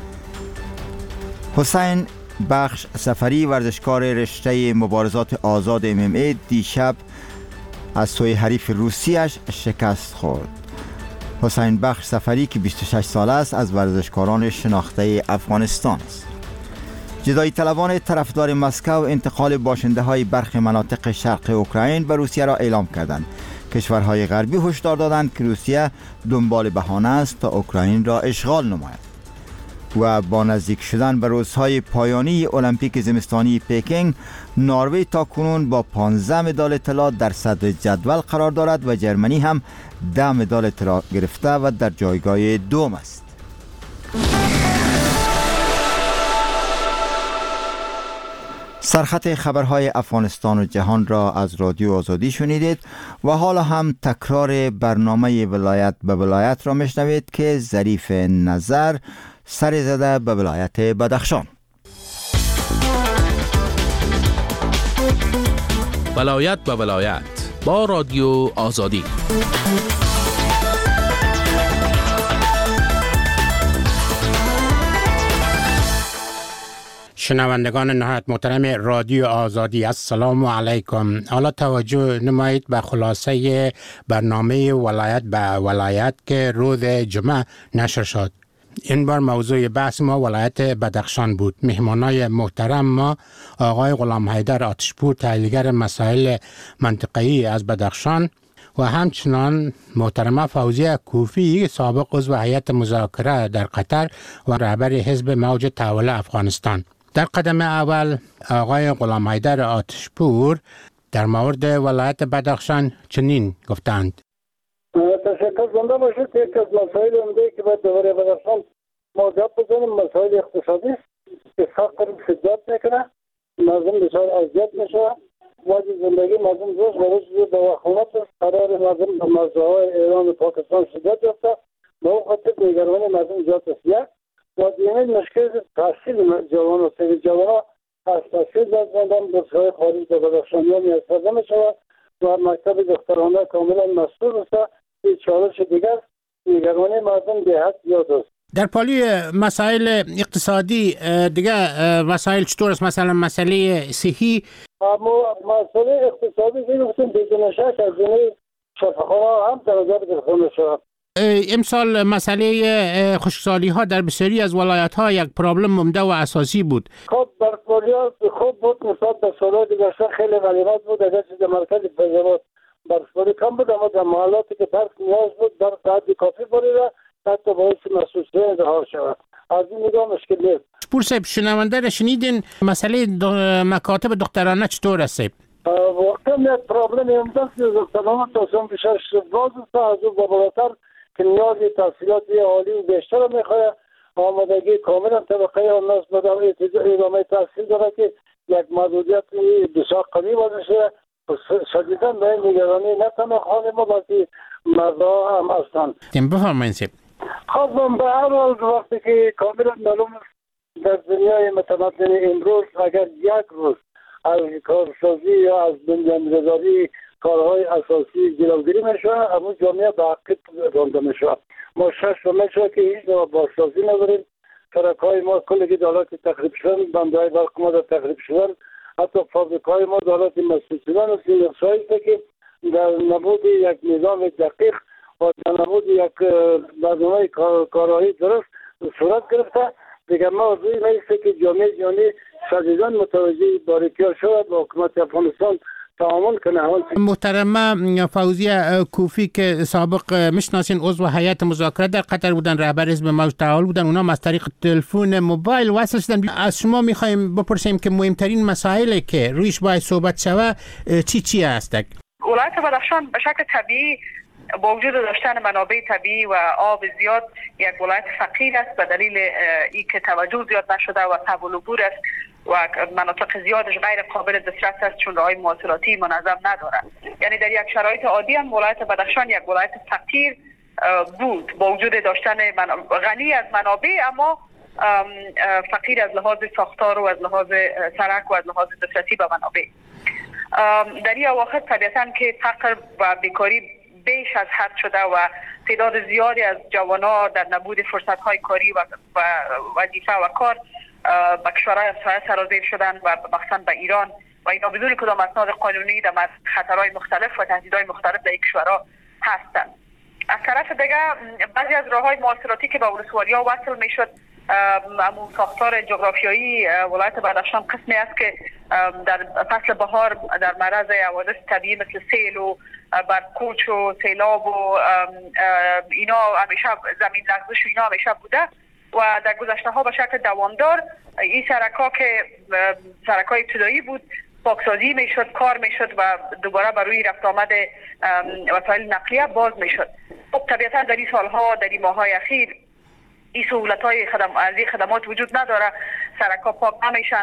حسین بخش سفری ورزشکار رشته مبارزات آزاد ام ام ای دیشب از سوی حریف روسیش شکست خورد. حسین بخش سفری که بیست و شش ساله است از ورزشکاران شناخته افغانستان است. جدایی طلبان طرفدار مسکو انتقال باشنده های برخی مناطق شرق اوکراین به روسیه را اعلام کردند. کشورهای غربی هشدار دادند که روسیه دنبال بهانه است تا اوکراین را اشغال نماید. و با نزدیک شدن به روزهای پایانی المپیک زمستانی پکینگ، نروژ تاکنون با پانزده مدال طلا در صدر جدول قرار دارد و جرمنی هم ده مدال طلا گرفته و در جایگاه دوم است. سرخط خبرهای افغانستان و جهان را از رادیو آزادی شنیدید و حالا هم تکرار برنامه ولایت به ولایت را میشنوید که ظریف نظر سر زده به ولایت بدخشان. ولایت به ولایت با رادیو آزادی. شنوندگان نهایت محترم رادیو آزادی، السلام علیکم. حالا توجه نمایید به خلاصه برنامه ولایت به ولایت که روز جمعه نشر شد. این بار موضوع بحث ما ولایت بدخشان بود. مهمانای محترم ما آقای غلام حیدر آتشپور، تحلیلگر مسائل منطقه‌ای از بدخشان، و همچنان محترمه فوزیه کوفی، سابق عضو هیئت مذاکره در قطر و رهبر حزب موج تحول افغانستان. در قدم اول آقای غلام حیدر آتشپور در مورد ولایت بدخشان چنین گفتند: تشکر زنده باشید. یک از مسائل عمده که باید دوباره بدخشان ما گپ بزنیم مسائل اقتصادی است که فقر شدت میکنه، مردم بسیار اذیت میشه، وادی زندگی مردم روز به روز به وخامت است. قرار مردم به مرزهای ایران و پاکستان شدت یافته، به اون خاطر نگرانی مردم زیاد است. یک و دیمین مشکل تحصیل جوان و سری جوان از تحصیل دادن بسیار خارج به بدخشانیان میستفاده میشود و مکتب دخترانه کاملا مسئول است. این چالش دیگر نگرانی مردم به حد زیاد است. در پالی مسائل اقتصادی دیگه مسائل چطور است؟ مثلا مسئله صحی. اما مسئله اقتصادی که گفتیم بدون شک از جمله شفاخانه هم توجه گرفته شود. امسال مسئله خشکسالی ها در بسیاری از ولایت ها یک پرابلم عمده و اساسی بود. خب برفباری ها خوب بود نسبت به سالهای گذشته خیلی غلیظ بود. اگر چیز مرکز فیض‌آباد برفباری کم بود، اما در محلاتی که برف نیاز بود برف تا حد کافی باریده حتی باعث مسئولیت انتحار شود. از این نگاه مشکل نیست. پور صاحب، شنونده را شنیدین مسئله مکاتب دخترانه چطور است؟ واقعا یک پرابلم عمده است. دخترانه تا بیشتر باز است از او بالاتر که نیاز تحصیلات عالی و بیشتر میخواد. آمادگی کاملا طبقه الناس به ادامه تحصیل داره که یک محدودیت بسیار قوی وضع شده. شدیداً به این نگرانی نه تنها خانه ما بلکه مردا هم هستند. بفرمایید سیب. خب به هر حال وقتی که کاملا معلوم است در دنیای متمدن امروز اگر یک روز از کارسازی یا از بنیانگذاری کارهای اساسی جلوگیری میشه، اما جامعه به عقب رانده میشه. ما شش روز میشه که هیچ نوع بازسازی نداریم. سرک‌های ما کلی که حالت تخریب شدن، بندهای برق ما در تخریب شدن، حتی فابریک‌های ما در حالت مسدود شدن است. این افزایشی که در نبود یک نظام دقیق و در نبود یک برنامه کارایی درست صورت گرفته، دیگر ما روی میسته که جامعه جهانی شدیداً متوجه باریکی‌ها شود و حکومت افغانستان تعامل کنه. محترمه فوزیه کوفی که سابق میشناسین عضو هیئت مذاکرات در قطر بودن، رهبر حزب موج تعال بودن، اونا از طریق تلفن موبایل وصل شدن. از شما میخوایم بپرسیم که مهمترین مسائلی که رویش باید صحبت شود چی چی هست؟ ولایت بدخشان به شکل طبیعی با وجود داشتن منابع طبیعی و آب زیاد یک ولایت فقیر است به دلیل اینکه توجه زیاد نشده و تحول عبور است و مناطق زیادش غیر قابل دسترس است چون راههای مواصلاتی منظم ندارد. یعنی در یک شرایط عادی هم ولایت بدخشان یک ولایت فقیر بود با وجود داشتن غنی از منابع اما فقیر از لحاظ ساختار و از لحاظ سرک و از لحاظ دسترسی به منابع. در این اواخر طبیعتاً که فقر و بیکاری بیش از حد شده و تعداد زیادی از جوانان در نبود فرصت‌های کاری و وظیفه و کار به کشورهای همسایه سرازیر شدن و مخصوصاً به ایران و اینا بدون کدام اسناد قانونی در خطرهای مختلف و تهدیدهای مختلف در این کشورها هستند. از طرف دیگر بعضی از راههای مواصلاتی که به ولسوالی‌ها وصل میشد، امون ساختار جغرافیایی ولایت بدخشان قسمی است که در فصل بهار در معرض حوادث طبیعی مثل سیل و برکوچ و سیلاب و اینا همیشه زمین لرزش و اینا همیشه بوده و در گذشته ها به شکل دوامدار این سرک‌ها که سرک‌های ابتدایی بود پاکسازی میشد، کار میشد و دوباره بر روی رفت آمد وسایل نقلیه باز میشد. خب طبیعتا در این سالها در این ماه‌های اخیر این سهولت‌های خدم... از این خدمات وجود نداره، سرک‌ها پاک نمیشن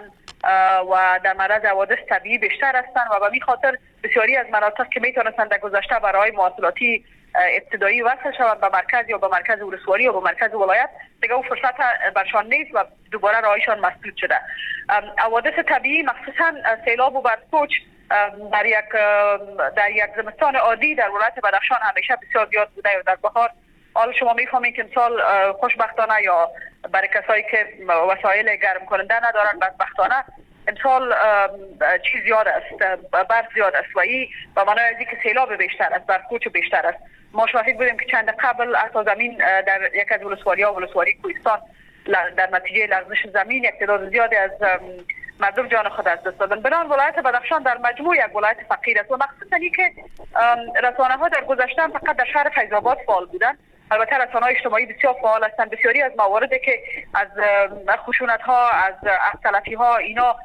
و در معرض حوادث طبیعی بیشتر هستند و به این خاطر بسیاری از مناطق که میتونستند در گذشته برای مواصلاتی ابتدایی وصل شوند به مرکز یا به مرکز ولسوالی یا به مرکز ولایت دیگه اون فرصت برشان نیست و دوباره راهشان مسدود شده. حوادث طبیعی مخصوصا سیلاب و برکوچ در یک در یک زمستان عادی در ولایت بدخشان همیشه بسیار زیاد بوده و در بهار حالا شما میفهمید که امسال خوشبختانه یا برای کسایی که وسایل گرم کننده ندارن بدبختانه امسال چیز زیاد است، برف زیاد است و این به معنای از اینکه سیلاب بیشتر است، برکوچ بیشتر است. ما شاهد بودیم که چند قبل حتی زمین در یک از ولسوالی‌ها ولسوالی کوهستان در نتیجه لرزش زمین یک تعداد زیادی از مردم جان خود از دست دادن. بنابراین ولایت بدخشان در مجموع یک ولایت فقیر است و مخصوصا اینکه رسانه‌ها در گذشته فقط در شهر فیض آباد فعال بودند. البته رسانه‌های اجتماعی بسیار فعال هستند. بسیاری از مواردی که از خشونت‌ها از تلفی‌ها اینا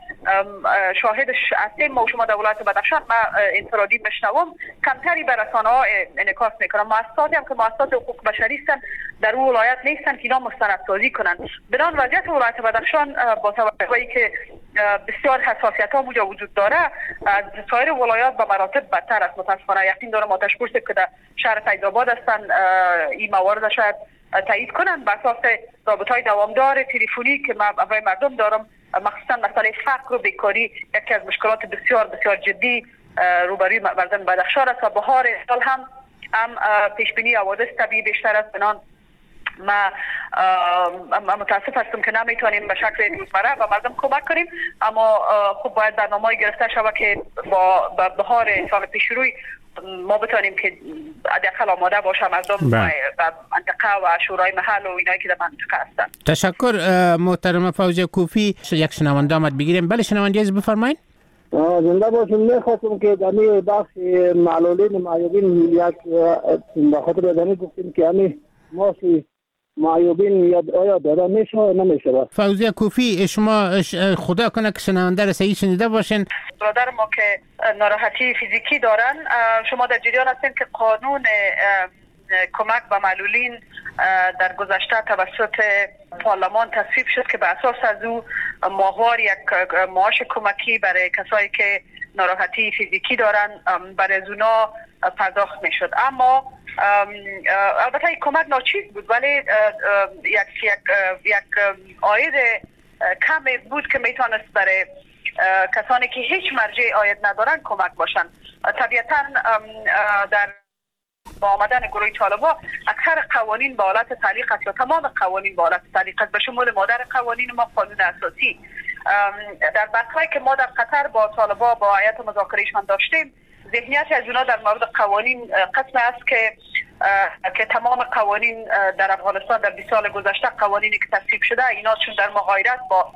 شاهدش هستیم ما شما در ولایت بدخشان ما انفرادی میشنوم کمتری به رسانه‌ها انعکاس میکنن. مؤسساتی هم که مؤسسات حقوق بشری هستند در اون ولایت نیستن که اینا مستندسازی کنن. بنابراین وضعیت ولایت بدخشان با توجه به اینکه بسیار حساسیت‌ها اونجا وجود داره از سایر ولایات به مراتب بدتر است. متأسفانه یقین دارم آتش پرسی که در شهر فیض آباد هستن این موارد شاید تایید کنن بر اساس رابطه‌های دوامدار تلفنی که من با مردم دارم. مخصوصا مسئله فقر و بیکاری یکی از مشکلات بسیار بسیار جدی روبروی مردم بدخشان است و بهار سال هم هم پیش بینی حوادث طبیعی بیشتر است. بنان ما متاسف هستم که نمیتونیم به شکل روزمره به مردم کمک کنیم اما خب باید برنامه‌ای گرفته شود که با بهار سال پیش روی ما بتونیم که حداقل آماده باشه مردم و منطقه و شورای محل و اینایی که در منطقه هستن. تشکر محترم فوزیه کوفی. یک شنونده آمد بگیریم. بله شنونده از بفرمایید. زنده باشم. میخواستم که در این بخش معلولین معیوبین یک به خاطر دانی گفتیم که همین ماسی معیوبین یاد آیا داده میشه و نمیشه. فوزیه کوفی شما خدا کنه که شنونده را صحیح شنیده باشین. برادر ما که ناراحتی فیزیکی دارن شما در جریان هستین که قانون کمک به معلولین در گذشته توسط پارلمان تصویب شد که به اساس از او ماهوار یک معاش کمکی برای کسایی که ناراحتی فیزیکی دارن برای اونا پرداخت میشد. اما البته این کمک ناچیز بود، ولی یک یک یک عاید کم بود که میتونست برای کسانی که هیچ مرجع عاید ندارن کمک باشن. طبیعتا در با آمدن گروه طالبان اکثر قوانین به حالت تعلیق است یا تمام قوانین به حالت تعلیق است، به شمول مادر قوانین ما قانون اساسی. در بحث‌هایی که ما در قطر با طالبان با هیئت مذاکرهشان داشتیم، ذهنیت از اونا در مورد قوانین قسم است که که تمام قوانین در افغانستان در بیست سال گذشته قوانینی که تصویب شده اینا چون در مغایرت با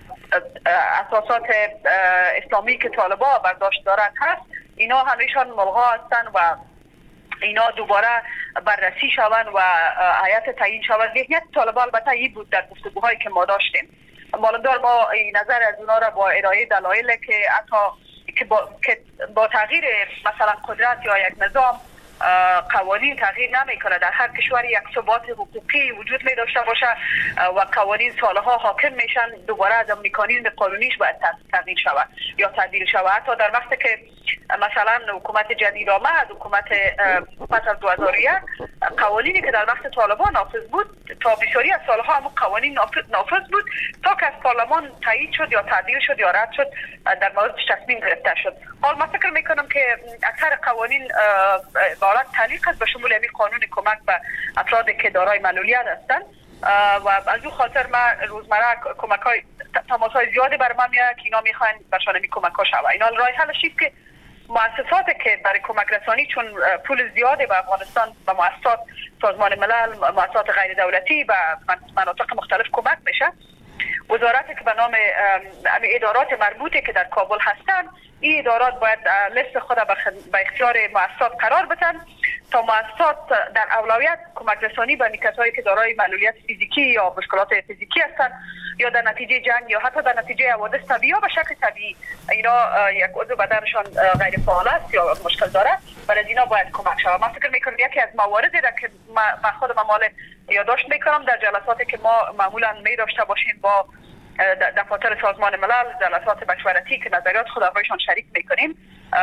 اساسات اسلامی که طالبان برداشت دارند هست، اینا همیشان ملغا هستند و اینا دوباره بررسی شوند و هیئت تعیین شوند. ذهنیت طالبان البته این بود در گفتگوهایی که ما داشتیم. معلومدار ما نظر از اونا را با ارائه دلایل که حتی که با, که با تغییر مثلا قدرت یا یک نظام قوانین تغییر نمیکنه. در هر کشوری یک ثبات حقوقی وجود می داشته باشه و قوانین سالها حاکم میشن، دوباره از مکانیزم قانونیش باید تغییر شود یا تعدیل شود. حتی در وقتی که مثلا حکومت جدید آمد، حکومت پس از دو هزار و یک، قوانینی که در وقت طالبان نافذ بود تا بسیاری از سالها هم قوانین نافذ بود تا که از پارلمان تایید شد یا تعدیل شد یا رد شد در موردش تصمیم گرفته شد. حال من فکر میکنم که اکثر قوانین به حالت تعلیق است، به شمول همین قانون کمک به افرادی که دارای معلولیت هستند و از او خاطر ما روزمره کمک های تماس های زیادی بر ما میاد که اینا میخواین برشان می کمک ها شود. اینا راه حلش است که مؤسساتی که برای کمک رسانی چون پول زیادی به افغانستان و مؤسسات سازمان ملل، مؤسسات غیر دولتی و مناطق مختلف کمک میشه، وزارتی که به نام ادارات مربوطه که در کابل هستند، این ادارات باید لیست خود به اختیار مؤسسات قرار بدن تا مؤسسات در اولویت کمک رسانی به کسایی که دارای معلولیت فیزیکی یا مشکلات فیزیکی هستند یا در نتیجه جنگ یا حتی در نتیجه حوادث طبیعی یا به شکل طبیعی اینا یک عضو بدنشان غیر فعال است یا مشکل داره، برای اینا باید کمک شود. من فکر میکنم یکی از مواردی را که من خودم مال یادداشت میکنم در جلساتی که ما معمولا می داشته باشیم با دفاتر سازمان ملل، جلسات مشورتی که نظریات خودآگاهیشان شریک میکنیم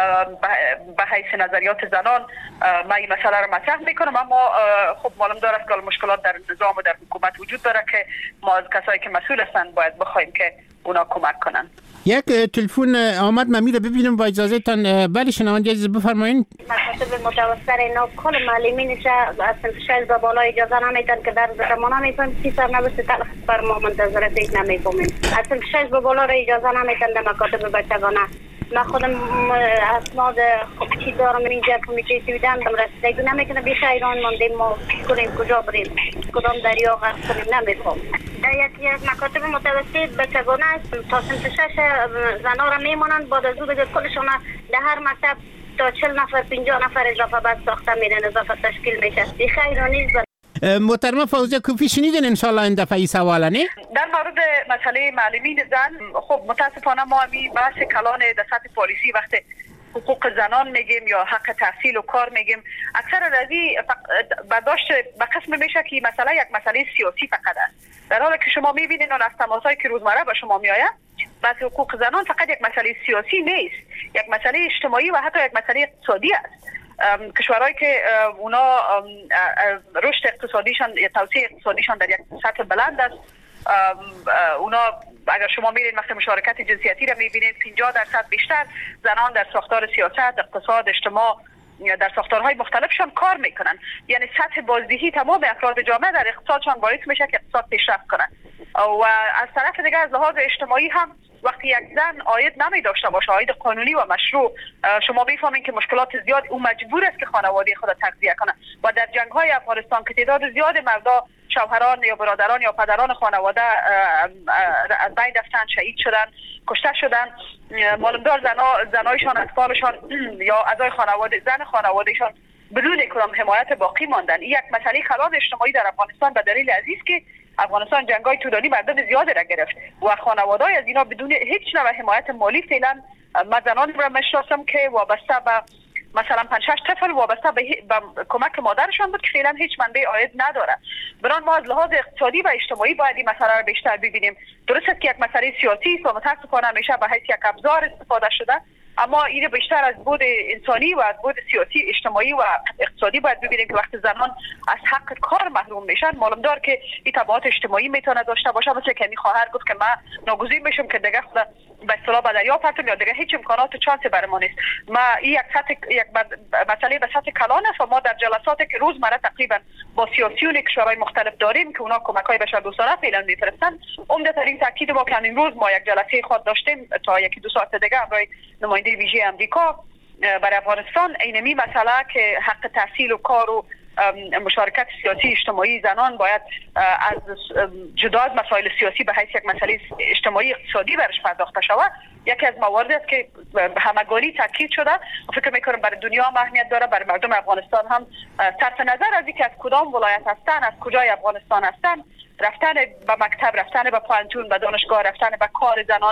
به حیث نظریات زنان، ما این مسئله رو مطرح میکنم. اما خب معلوم داره که مشکلات در نظام و در حکومت وجود داره که ما از کسایی که مسئول هستند باید بخوایم که اونا کمک کنن. یک تلفن آمد، من میره ببینم با اجازه تان. بله شنونده عزیز بفرمایید. مکاتب متوسط اینا کل معلمینش از شش به بالا اجازه نمیدن که در زمان نمیتونن سی سر نوشته تلخ بر ما منتظر فکر نمیکنیم. از شش به بالا را اجازه نمیدن در مکاتب بچگانه. من خودم اسناد خوبی دارم اینجا کمیته سویدن دم رسیدگی نمیکنه، بیش ایران ماندیم ما کنیم کجا بریم کدام دریا غرق کنیم نمیخوام. در یکی از مکاتب متوسط بچگانه است تا سنت شش زنا را میمانند، بعد از او دیگه کلشون در هر مکتب تا چهل نفر پنجاه نفر اضافه بعد ساخته میرن، اضافه تشکیل میشه. این خیر نیست. محترمه فوزیه کوفی شنیدین انشالله این دفعه ای سواله نه؟ در مورد مسئله معلمین زن، خب متاسفانه ما همین بحث کلان در سطح پالیسی وقتی حقوق زنان میگیم یا حق تحصیل و کار میگیم، اکثر رضی برداشت به قسم میشه که مسئله یک مسئله سیاسی فقط است، در حالی که شما میبینید اون از تماسایی که روزمره به شما میآید بحث حقوق زنان فقط یک مسئله سیاسی نیست، یک مسئله اجتماعی و حتی یک مسئله اقتصادی است. کشورهایی که اونا رشد اقتصادیشان یا توسعه اقتصادیشان در یک سطح بلند است، اونا اگر شما میرین وقت مشارکت جنسیتی را میبینید پنجاه درصد بیشتر زنان در ساختار سیاست، اقتصاد، اجتماع در ساختارهای مختلفشان کار میکنن. یعنی سطح بازدهی تمام افراد جامعه در اقتصادشان باعث میشه که اقتصاد پیشرفت کنه. و از طرف دیگه از لحاظ اجتماعی هم وقتی یک زن عاید نمی داشته باشه، عاید قانونی و مشروع، شما میفهمین که مشکلات زیاد او مجبور است که خانواده خود تغذیه کنه. و در جنگ های افغانستان که تعداد زیاد مردا، شوهران یا برادران یا پدران خانواده از بین رفتن، شهید شدن، کشته شدن، معلومدار زنا زنایشان، اطفالشان یا اعضای خانواده زن خانوادهشان بدون کدام حمایت باقی ماندن. این یک مسئله خلال اجتماعی در افغانستان به دلیل عزیز که افغانستان جنگ‌های طولانی مردم زیاد را گرفت و خانواده‌های از اینا بدون هیچ نوع حمایت مالی فعلا من زنانی را میشناسم که وابسته به مثلا پنج شش طفل وابسته به, به کمک مادرشان بود که فعلا هیچ منبع عاید نداره. بران ما از لحاظ اقتصادی و اجتماعی باید این مسئله را بیشتر ببینیم. درست است که یک مسئله سیاسی است و متاسفانه همیشه به حیث یک ابزار استفاده شده، اما این بیشتر از بود انسانی و از بود سیاسی اجتماعی و اقتصادی باید ببینیم که وقتی زنان از حق کار محروم میشن، معلوم دار که این تبعات اجتماعی میتونه داشته باشه. مثل که می خواهر گفت که من ناگزیر میشم که دیگه خود به اصطلاح به دریا پرتم یا دیگه هیچ امکانات و چانسی برای ما نیست. ما این یک سطح یک مسئله به سطح کلان است و ما در جلساتی که روزمره تقریبا با سیاسیون کشورهای مختلف داریم که اونا کمک‌های بشردوستانه فعلا میفرستن، عمدتاً تاکید ما که امروز ما یک جلسه خود داشتیم تا یکی دو ساعت دیگه برای نماینده ویژه امریکا برای افغانستان، اینمی مسئله که حق تحصیل و کار و مشارکت سیاسی اجتماعی زنان باید از جدا از مسائل سیاسی به حیث یک مسئله اجتماعی اقتصادی برش پرداخته شود، یکی از مواردی است که همگانی تاکید شده و فکر میکنم برای دنیا هم اهمیت داره، برای مردم افغانستان هم. صرف نظر از اینکه از کدام ولایت هستن، از کجای افغانستان هستن، رفتن به مکتب، رفتن به پانتون، به دانشگاه، رفتن به کار زنان،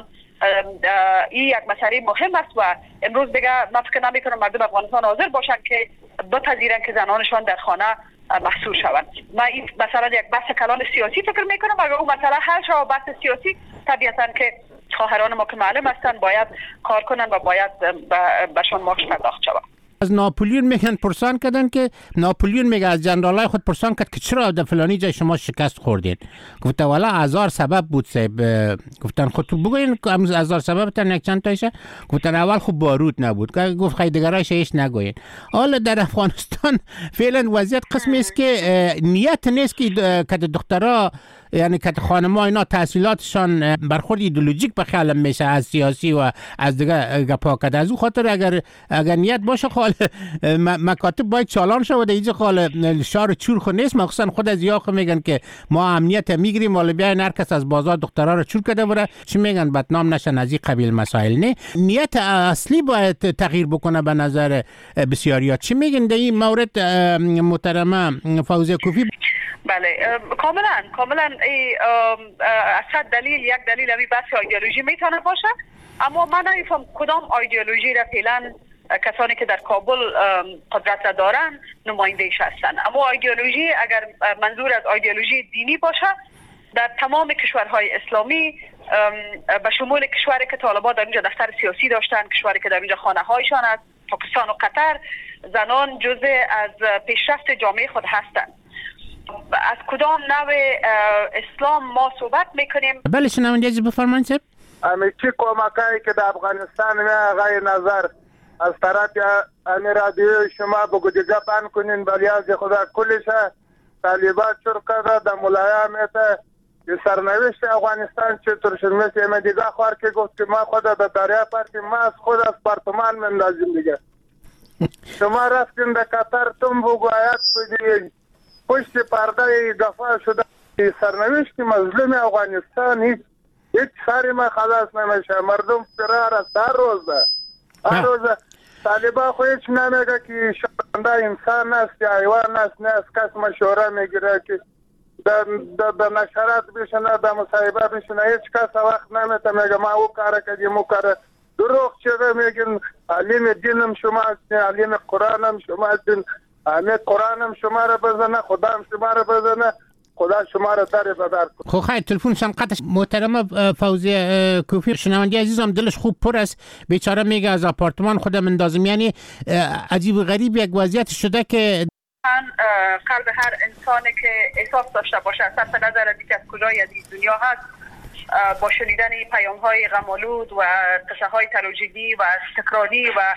این یک مسئله مهم است و امروز دیگه من فکر نمی‌کنم مردم افغانستان حاضر باشند که بپذیرند که زنانشان در خانه محصور شوند. من این مثلا یک بحث کلان سیاسی فکر می‌کنم، اگر اون مسئله حل شود بحث سیاسی، طبیعتاً که خواهران ما که معلم هستند باید کار کنند و باید بهشان معاش پرداخت شود. از ناپولیون میگن پرسان کردن که ناپولیون میگه از جنرالای خود پرسان کرد که چرا در فلانی جای شما شکست خوردین؟ گفت والا هزار سبب بود صاحب. گفتن خود تو بگوین هزار سبب تن یک چند تایشه؟ گفتن اول خب بارود نبود. گفت خیلی دیگرایش هیچ نگوین. حالا در افغانستان فعلا وضعیت قسمی است که نیت نیست که که دخترها یعنی که خانم‌ها اینا تحصیلاتشان برخورد ایدئولوژیک به خیال میشه از سیاسی و از دیگه گپا کرده. از اون خاطر اگر اگر نیت باشه خال مکاتب باید چالان شود. اینجا خال شار چور خو نیست، مخصوصا خود از یاخو میگن که ما امنیت میگیریم ولی بیاین هر کس از بازار دخترها رو چور کرده بره چی میگن بدنام نشن از این قبیل مسائل. نه، نیت اصلی باید تغییر بکنه به نظر بسیاریات. چی میگن در این مورد محترمه فوزیه کوفی؟ بله کاملا کاملا اصد دلیل یک دلیل همی بحث ایدئولوژی میتونه باشه، اما من نمیفهم کدام ایدئولوژی را فعلا کسانی که در کابل قدرت را دارن نمایندهش هستن. اما ایدئولوژی اگر منظور از ایدئولوژی دینی باشه، در تمام کشورهای اسلامی به شمول کشوری که طالبان در اونجا دفتر سیاسی داشتن، کشوری که در اونجا خانه هایشان است، پاکستان و قطر، زنان جزء از پیشرفت جامعه خود هستند. از کدام نوع اسلام ما صحبت میکنیم؟ بله شنونده عزیز بفرمایید صاحب. امیچی کمکایی که در افغانستان می آقای نظر از طرف امی رادیو شما بگو دیگه پن کنین ولی از خدا کلش طالبات شروع کرده در ملایا میته سرنوشت افغانستان چطور شد. مثل امی دیگه خوار که گفت که ما خود در دریا پرتیم، ما از خود از پارتمان مندازیم دیگه. شما رفتین در قطر تون بگو آیت بگید پشت پرده گفا شده سرنوشت مظلوم افغانستان هیچ هیچ سری ما خلاص نمیشه. مردم فرار است هر روز هر روز. طالبا خو هیچ نمیگه که شنونده انسان است یا حیوان است، نه از کس مشوره میگیره که در نشرات بشنه در مصاحبه بشنه، هیچ کس وقت نمیته میگه ما او کاره کردیم او کاره. دروغ چیزه میگن علیم دینم شما هستین، علیم قرآنم شما هستین، همه قرآنم شما را بزنه، خدا هم شما را بزنه، خدا شما را در بدر کنه. خب خیلی تلفنشان قطع. محترمه فوزیه کوفی شنونده عزیزم دلش خوب پر است، بیچاره میگه از آپارتمان خودم اندازم. یعنی عجیب و غریب یک وضعیت شده که قلب هر انسانی که احساس داشته باشه صرف نظر از اینکه از کجای از این دنیا هست با شنیدن پیام های غم‌آلود و قصه های تراژدی و تکراری و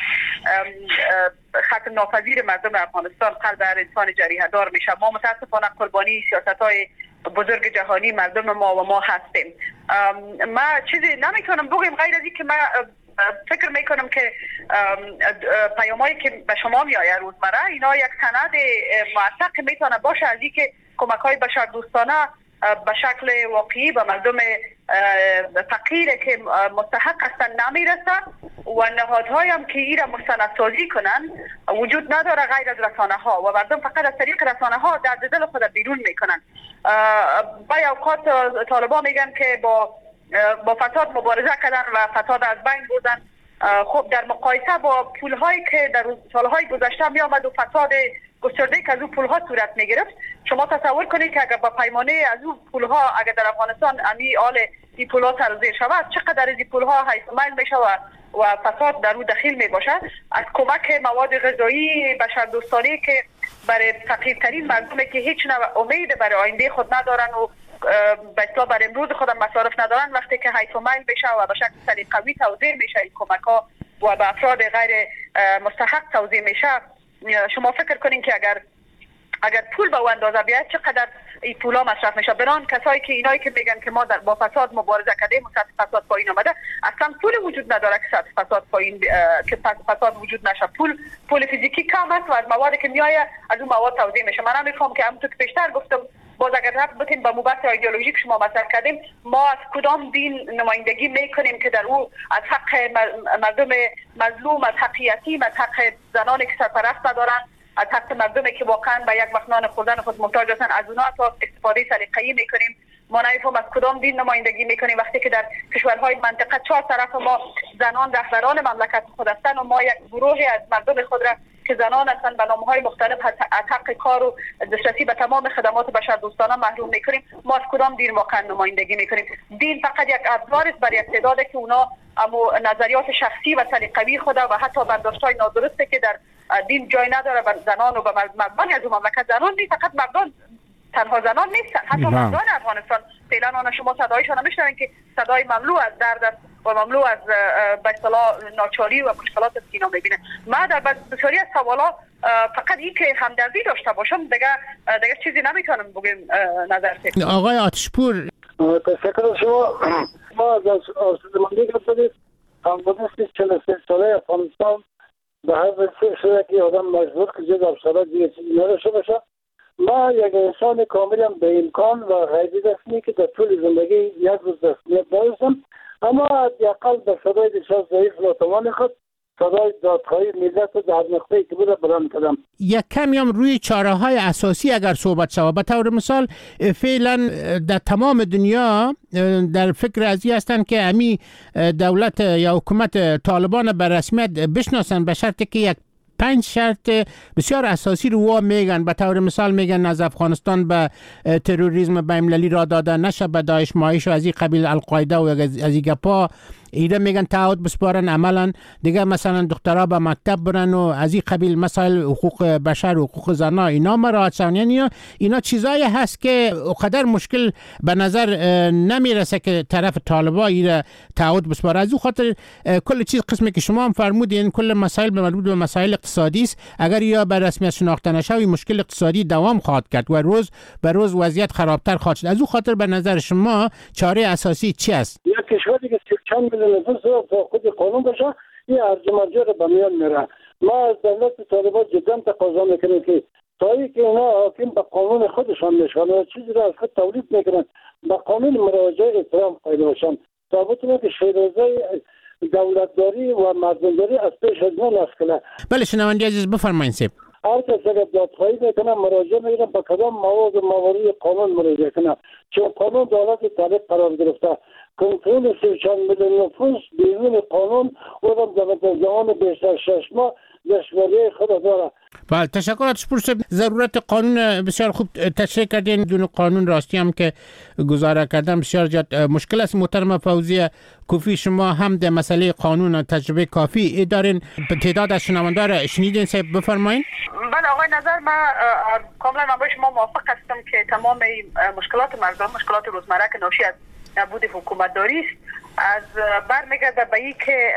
ختم ناپذیر مردم افغانستان قلب هر انسان جریحه دار میشه. ما متاسفانه قربانی سیاست های بزرگ جهانی مردم ما و ما هستیم. ما چیزی نمیتونم بگم غیر از این که ما فکر میکنم که پیامایی که به شما میآید روزمره اینا یک سند موثق میتونه باشه از این که کمک های بشردوستانه به شکل واقعی به مردم فقیر که مستحق هستن نمیرسه و نهادهایی هم که این را مستندسازی کنن وجود نداره غیر از رسانه ها و مردم فقط از طریق رسانه ها درد دل خود بیرون میکنن. با اوقات طالبان میگن که با با فساد مبارزه کردن و فساد از بین بردن. خب در مقایسه با پول‌هایی که در سال‌های گذشته می آمد و فساد گسترده که از اون پول‌ها صورت می‌گرفت، شما تصور کنید که اگر با پیمانه از اون پول‌ها اگر در افغانستان امی آل این پول‌ها سرازیر شود، چقدر از این پول‌ها حیث میل میشه و و فساد در او دخیل می باشد. از کمک مواد غذایی بشردوستانه که برای فقیرترین مردمی که هیچ نوع امید برای آینده خود ندارن و به اصطلاح برای امروز خودم مصارف ندارن، وقتی که حیث و میل بشه و به شکل سلیقوی توزیع میشه این کمک ها و به افراد غیر مستحق توزیع میشه، شما فکر کنین که اگر اگر پول به اون اندازه بیاد چقدر این پولا مصرف میشه. بران کسایی که اینایی که میگن که ما در با فساد مبارزه کردیم و سطح فساد پایین آمده، اصلا پول وجود نداره که سطح فساد پایین که فساد وجود نشه. پول پول فیزیکی کم است و از موادی که میآید از اون مواد توزیع میشه. من نمیفهم که همونطور که پیشتر گفتم، باز اگر رفت بتیم به مبحث ایدئولوژیک شما مطرح کردیم، ما از کدام دین نمایندگی میکنیم که در او از حق مردم مظلوم، از حق یتیم، از حق زنانی که سرپرست ندارن، از حق مردمی که واقعا به یک وقت نان خوردن خود محتاج هستند، از اونها تا استفاده سلیقه‌ای میکنیم. ما نمیفهم از کدام دین نمایندگی میکنیم وقتی که در کشورهای منطقه چهار طرف ما زنان رهبران مملکت خود هستند و ما یک گروهی از مردم خود را که زنان هستند به نامهای مختلف از حق کار و دسترسی به تمام خدمات بشردوستانه محروم میکنیم. ما از کدام دین واقعا نمایندگی میکنیم؟ دین فقط یک ابزار است برای استعداده که اونا اما نظریات شخصی و سلیقه‌ای خود و حتی برداشت‌های نادرسته که در دین جای نداره بر زنان و به مردان از اون مملکت. زنان نیست، فقط مردان، تنها زنان نیستن، حتی مردان افغانستان فعلا آن شما صدایشان نمیشنوین که صدای مملو از درد است و مملو از به اصطلاح ناچاری و مشکلات است که اینا میبینه. ما در بسیاری از سوالا فقط این که همدردی داشته باشم، دیگه دیگه چیزی نمیتونم بگم. نظر فکر آقای آتشپور، تشکر شما. ما از آسودمندی گفتید همبودستی چهل و سه ساله افغانستان به هر وسیله شده که آدم مجبور که جز افسرات دیگه چیزی نداشته باشه. ما یک انسان کاملا به امکان و غیبی دستمی که در طول زندگی یک روز دستمیت نداشتم، اما حداقل به صدای بسیار ضعیف ناتوان خود صدای دادخواهی ملت رو در نقطه‌ای که بوده بلند کردم. یک کمی هم روی چاره های اساسی اگر صحبت شود، به طور مثال فعلا در تمام دنیا در فکر ازی هستند که امی دولت یا حکومت طالبان به رسمیت بشناسن، به شرطی که یک پنج شرط بسیار اساسی رو وا میگن. به طور مثال میگن از افغانستان به تروریسم بین‌المللی را داده نشه، به داعش مایش و از این قبیل القاعده و از این گپا ایده میگن تعهد بسپارن عملا دیگه، مثلا دخترها به مکتب برن و از این قبیل مسائل حقوق بشر و حقوق زنها اینا مراعات شون. یعنی اینا چیزایی هست که اونقدر مشکل به نظر نمیرسه که طرف طالبا ایره تعهد بسپاره. از اون خاطر کل چیز قسمی که شما هم فرمودین کل مسائل مربوط به مسائل اقتصادی است. اگر یا به رسمیت شناخته نشه این مشکل اقتصادی دوام خواهد کرد و روز به روز وضعیت خرابتر خواهد شد. از اون خاطر به نظر شما چاره اساسی چی است؟ یک کشوری که چند میلیون نفر تا خود قانون باشه، این ارج مرجع رو به میان میره. ما از دولت طالبان جدا تقاضا میکنیم که تا اینکه اینا حاکم به قانون خودشان میشن و چیزی رو از خود تولید میکنن، به قانون مراجعه احترام قائل باشن تا بتونه که شیرازه دولتداری و مردمداری از پیش از ما نسکنه. بله شنونده عزیز بفرمایید سیب. هر کس اگر دادخواهی میکنه مراجعه میکنه به کدام مواد و موارد قانون مراجعه کنه، چون قانون دولت طالب قرار گرفته. کنترل سی و چند میلیون نفوس بیرون قانون و در زمان بیشتر شش ماه دشواری خود داره. بله تشکر آتشپور صاحب. ضرورت قانون بسیار خوب تشریح کردین. دون قانون راستی هم که گزاره کردن بسیار جد مشکل است. محترم فوزیه کوفی، شما هم در مسئله قانون تجربه کافی دارین. تعداد از شنونده را شنیدین صاحب، بفرمایید. بله آقای نظر، من کاملا من با شما موافق هستم که تمام مشکلات مردم، مشکلات روزمره که ناشی از نبود حکومت داری است، از برمیگرده به این که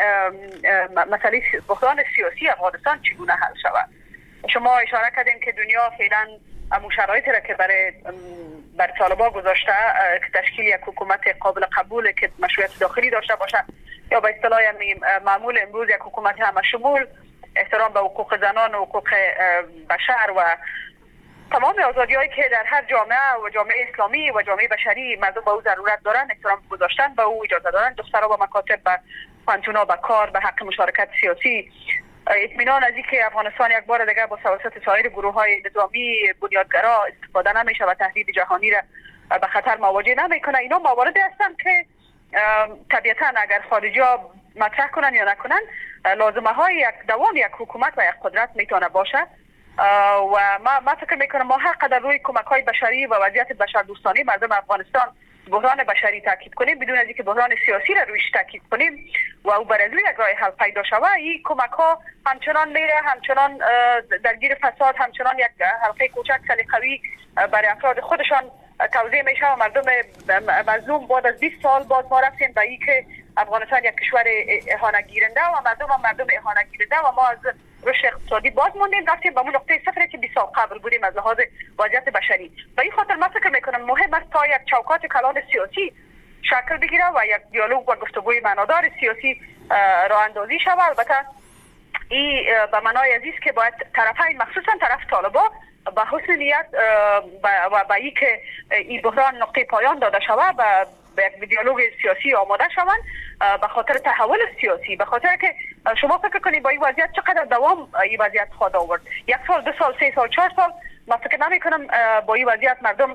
مسئله بحران سیاسی افغانستان چگونه حل شود. شما اشاره کردین که دنیا فعلا امو شرایطی را که برای بر طالبان گذاشته که تشکیل یک حکومت قابل قبول که مشروعیت داخلی داشته باشه، یا به اصطلاح معمول امروز یک حکومت همه شمول، احترام به حقوق زنان و حقوق بشر و تمام آزادی‌هایی که در هر جامعه و جامعه اسلامی و جامعه بشری مردم به او ضرورت دارن، احترام گذاشتن به او اجازه دارن، دخترها به مکاتب، به پانتونا، به کار، به حق مشارکت سیاسی، اطمینان از اینکه افغانستان یک بار دیگر با توسط سایر گروه‌های نظامی بنیادگرا استفاده نمیشه و تهدید جهانی را به خطر مواجه نمیکنه. اینا مواردی هستند که طبیعتاً اگر خارجی‌ها مطرح کنن یا نکنن لازمه های یک دوام یک حکومت و یک قدرت میتونه باشه و ما ما فکر میکنم ما هر قدر روی کمک های بشری و وضعیت بشر دوستانه مردم افغانستان بحران بشری تاکید کنیم بدون از اینکه بحران سیاسی را رویش تاکید کنیم و او برای یک راه حل پیدا شود این کمک ها همچنان میره همچنان درگیر فساد همچنان یک حلقه کوچک سلیقه‌ای برای افراد خودشان توزیع میشه و مردم مظلوم بعد از بیست سال باز ما رفتیم به این که افغانستان یک کشور اهانت گیرنده و مردم هم مردم اهانت گیرنده و ما از رشد اقتصادی باز موندیم رفتیم به اون نقطه صفری که بیست سال قبل بودیم از لحاظ وضعیت بشری. به این خاطر من فکر میکنم مهم است تا یک چوکات کلان سیاسی شکل بگیره و یک دیالوگ و گفتگوی معنادار سیاسی راه اندازی شود. البته این به معنای عزیز که باید طرفین مخصوصا طرف طالبان به حسن نیت و به این که این بحران نقطه پایان داده شود و به یک دیالوگ سیاسی آماده شوند به خاطر تحول سیاسی، به خاطر که شما فکر کنید با این وضعیت چقدر دوام این وضعیت خواهد آورد. یک سال، دو سال، سه سال، چهار سال من فکر نمی کنم با این وضعیت مردم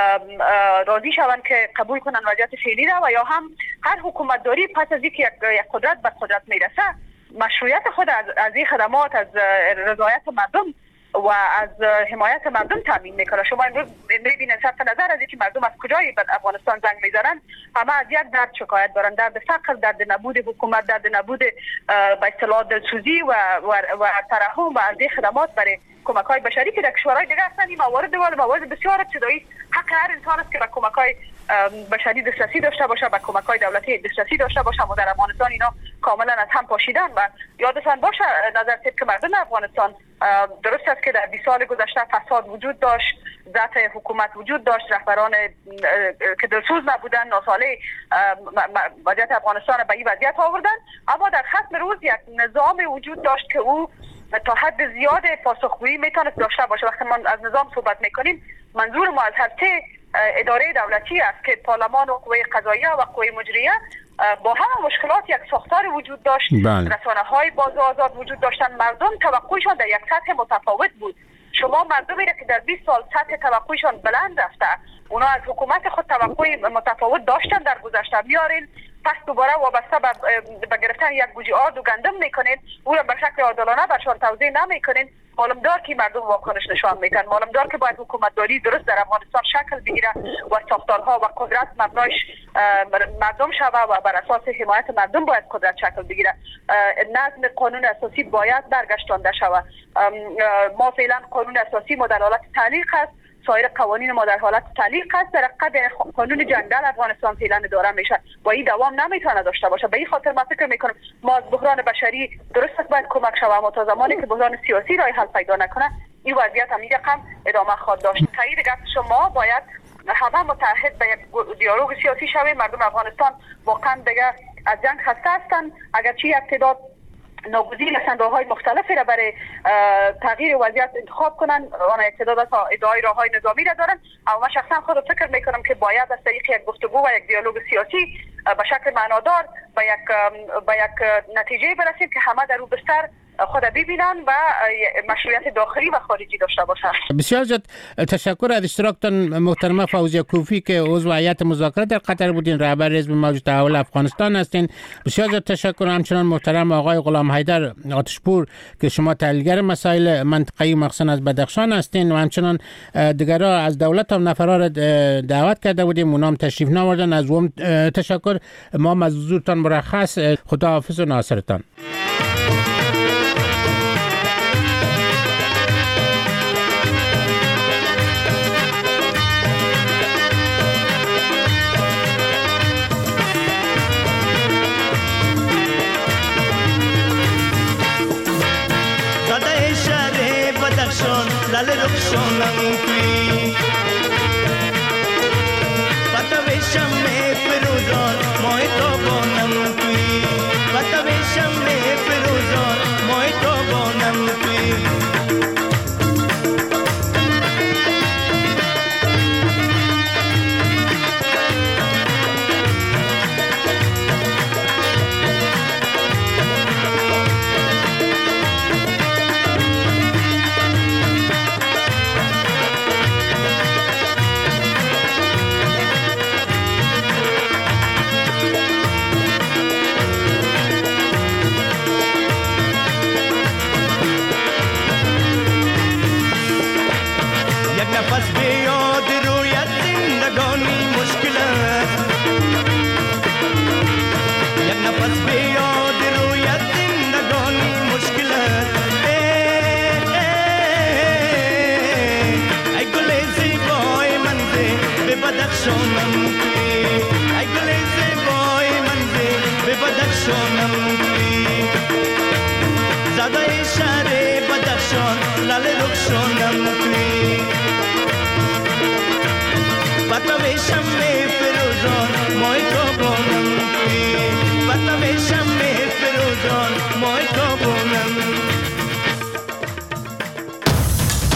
راضی شوند که قبول کنن وضعیت فعلی را و یا هم هر حکومت داری پس از اینکه یک قدرت به قدرت میرسه مشروعیت خود از از این خدمات از رضایت مردم و از حمایت مردم تامین میکنه. شما امروز میبینید صرف نظر از اینکه مردم از کجای به افغانستان زنگ میزنن همه از یک درد شکایت دارن، درد فقر، درد نبود حکومت، درد نبود به اصطلاح دلسوزی و و, و ترحم و از این خدمات برای کمک های بشری که در کشورهای دیگه اصلا این موارد دیوال موارد بسیار ابتدایی حق هر انسان است که به کمک های بشری دسترسی داشته باشه، به کمک های دولتی دسترسی داشته باشه. و در افغانستان اینا کاملا از هم پاشیدن و یادتان باشه نظر طبق که مردم افغانستان درست است که در بیست سال گذشته فساد وجود داشت، ضعف حکومت وجود داشت، رهبران که دلسوز نبودن ناساله وضعیت افغانستان به این وضعیت آوردن، اما در ختم روز یک نظام وجود داشت که او تا حد زیاد پاسخگویی میتونست داشته باشه. وقتی ما از نظام صحبت میکنیم منظور ما از هر سه اداره دولتی است که پارلمان و قوه قضاییه و قوه مجریه با همه مشکلات یک ساختار وجود داشت. رسانه های باز و آزاد وجود داشتن. مردم توقعشان در یک سطح متفاوت بود. شما مردمی را که در بیست سال سطح توقعشان بلند رفته، اونا از حکومت خود توقع متفاوت داشتن در گذشته، میارین پس دوباره وابسته به گرفتن یک بوجه آرد و گندم میکنین، او را به شکل عادلانه برشان توزیع نمیکنین. معلوم دار که مردم واکنش نشان میدن، معلوم دار که باید حکومت داری درست در افغانستان شکل بگیره و ساختارها و قدرت مبنایش مردم شوه و بر اساس حمایت مردم باید قدرت شکل بگیره. نظم قانون اساسی باید برگشتانده شوه. ما فعلا قانون اساسی ما در حالت تعلیق است، سایر قوانین ما در حالت تعلیق است، در قد قانون جنگل افغانستان فعلا اداره میشه و این دوام نمیتونه داشته باشه. به این خاطر من فکر میکنم ما از بحران بشری درست باید کمک شوه، اما تا زمانی که بحران سیاسی راه حل پیدا نکنه این وضعیت هم رقم ادامه خواهد داشت. تایید گفت شما باید همه متحد به یک دیالوگ سیاسی شویم. مردم افغانستان واقعا دیگه از جنگ خسته هستند، اگرچه یک تعداد ناگزیر هستند راه‌های مختلفی را برای تغییر وضعیت انتخاب کنن، آن اقتدار تا ادعای راه‌های نظامی را دارن، اما من شخصا خود فکر میکنم که باید از طریق یک گفتگو و یک دیالوگ سیاسی به شکل معنادار به یک به یک نتیجه برسیم که همه در او بستر خود ببینن و مشروعیت داخلی و خارجی داشته باشن. بسیار زیاد تشکر از اشتراکتان محترمه فوزیه کوفی که عضو هیئت مذاکره در قطر بودین، رهبر حزب موج تحول افغانستان هستین. بسیار زیاد تشکر. همچنان محترم آقای غلام حیدر آتشپور که شما تحلیلگر مسائل منطقه‌ای مخصوصا از بدخشان هستین و همچنان دیگرها از دولت هم نفرا را دعوت کرده بودیم، اونا هم تشریف نآوردن. از اون تشکر. ما از حضورتان مرخص. خداحافظ و ناصرتان. Dale rukshonam kui Patavesham me firuzon moy to bonam kui Patavesham me firuzon moy to bonam kui درخشانم توی زدای شهر بدخشان لال رخشانم توی بطمه شمه فروزان مای تابانم توی بطمه شمه فروزان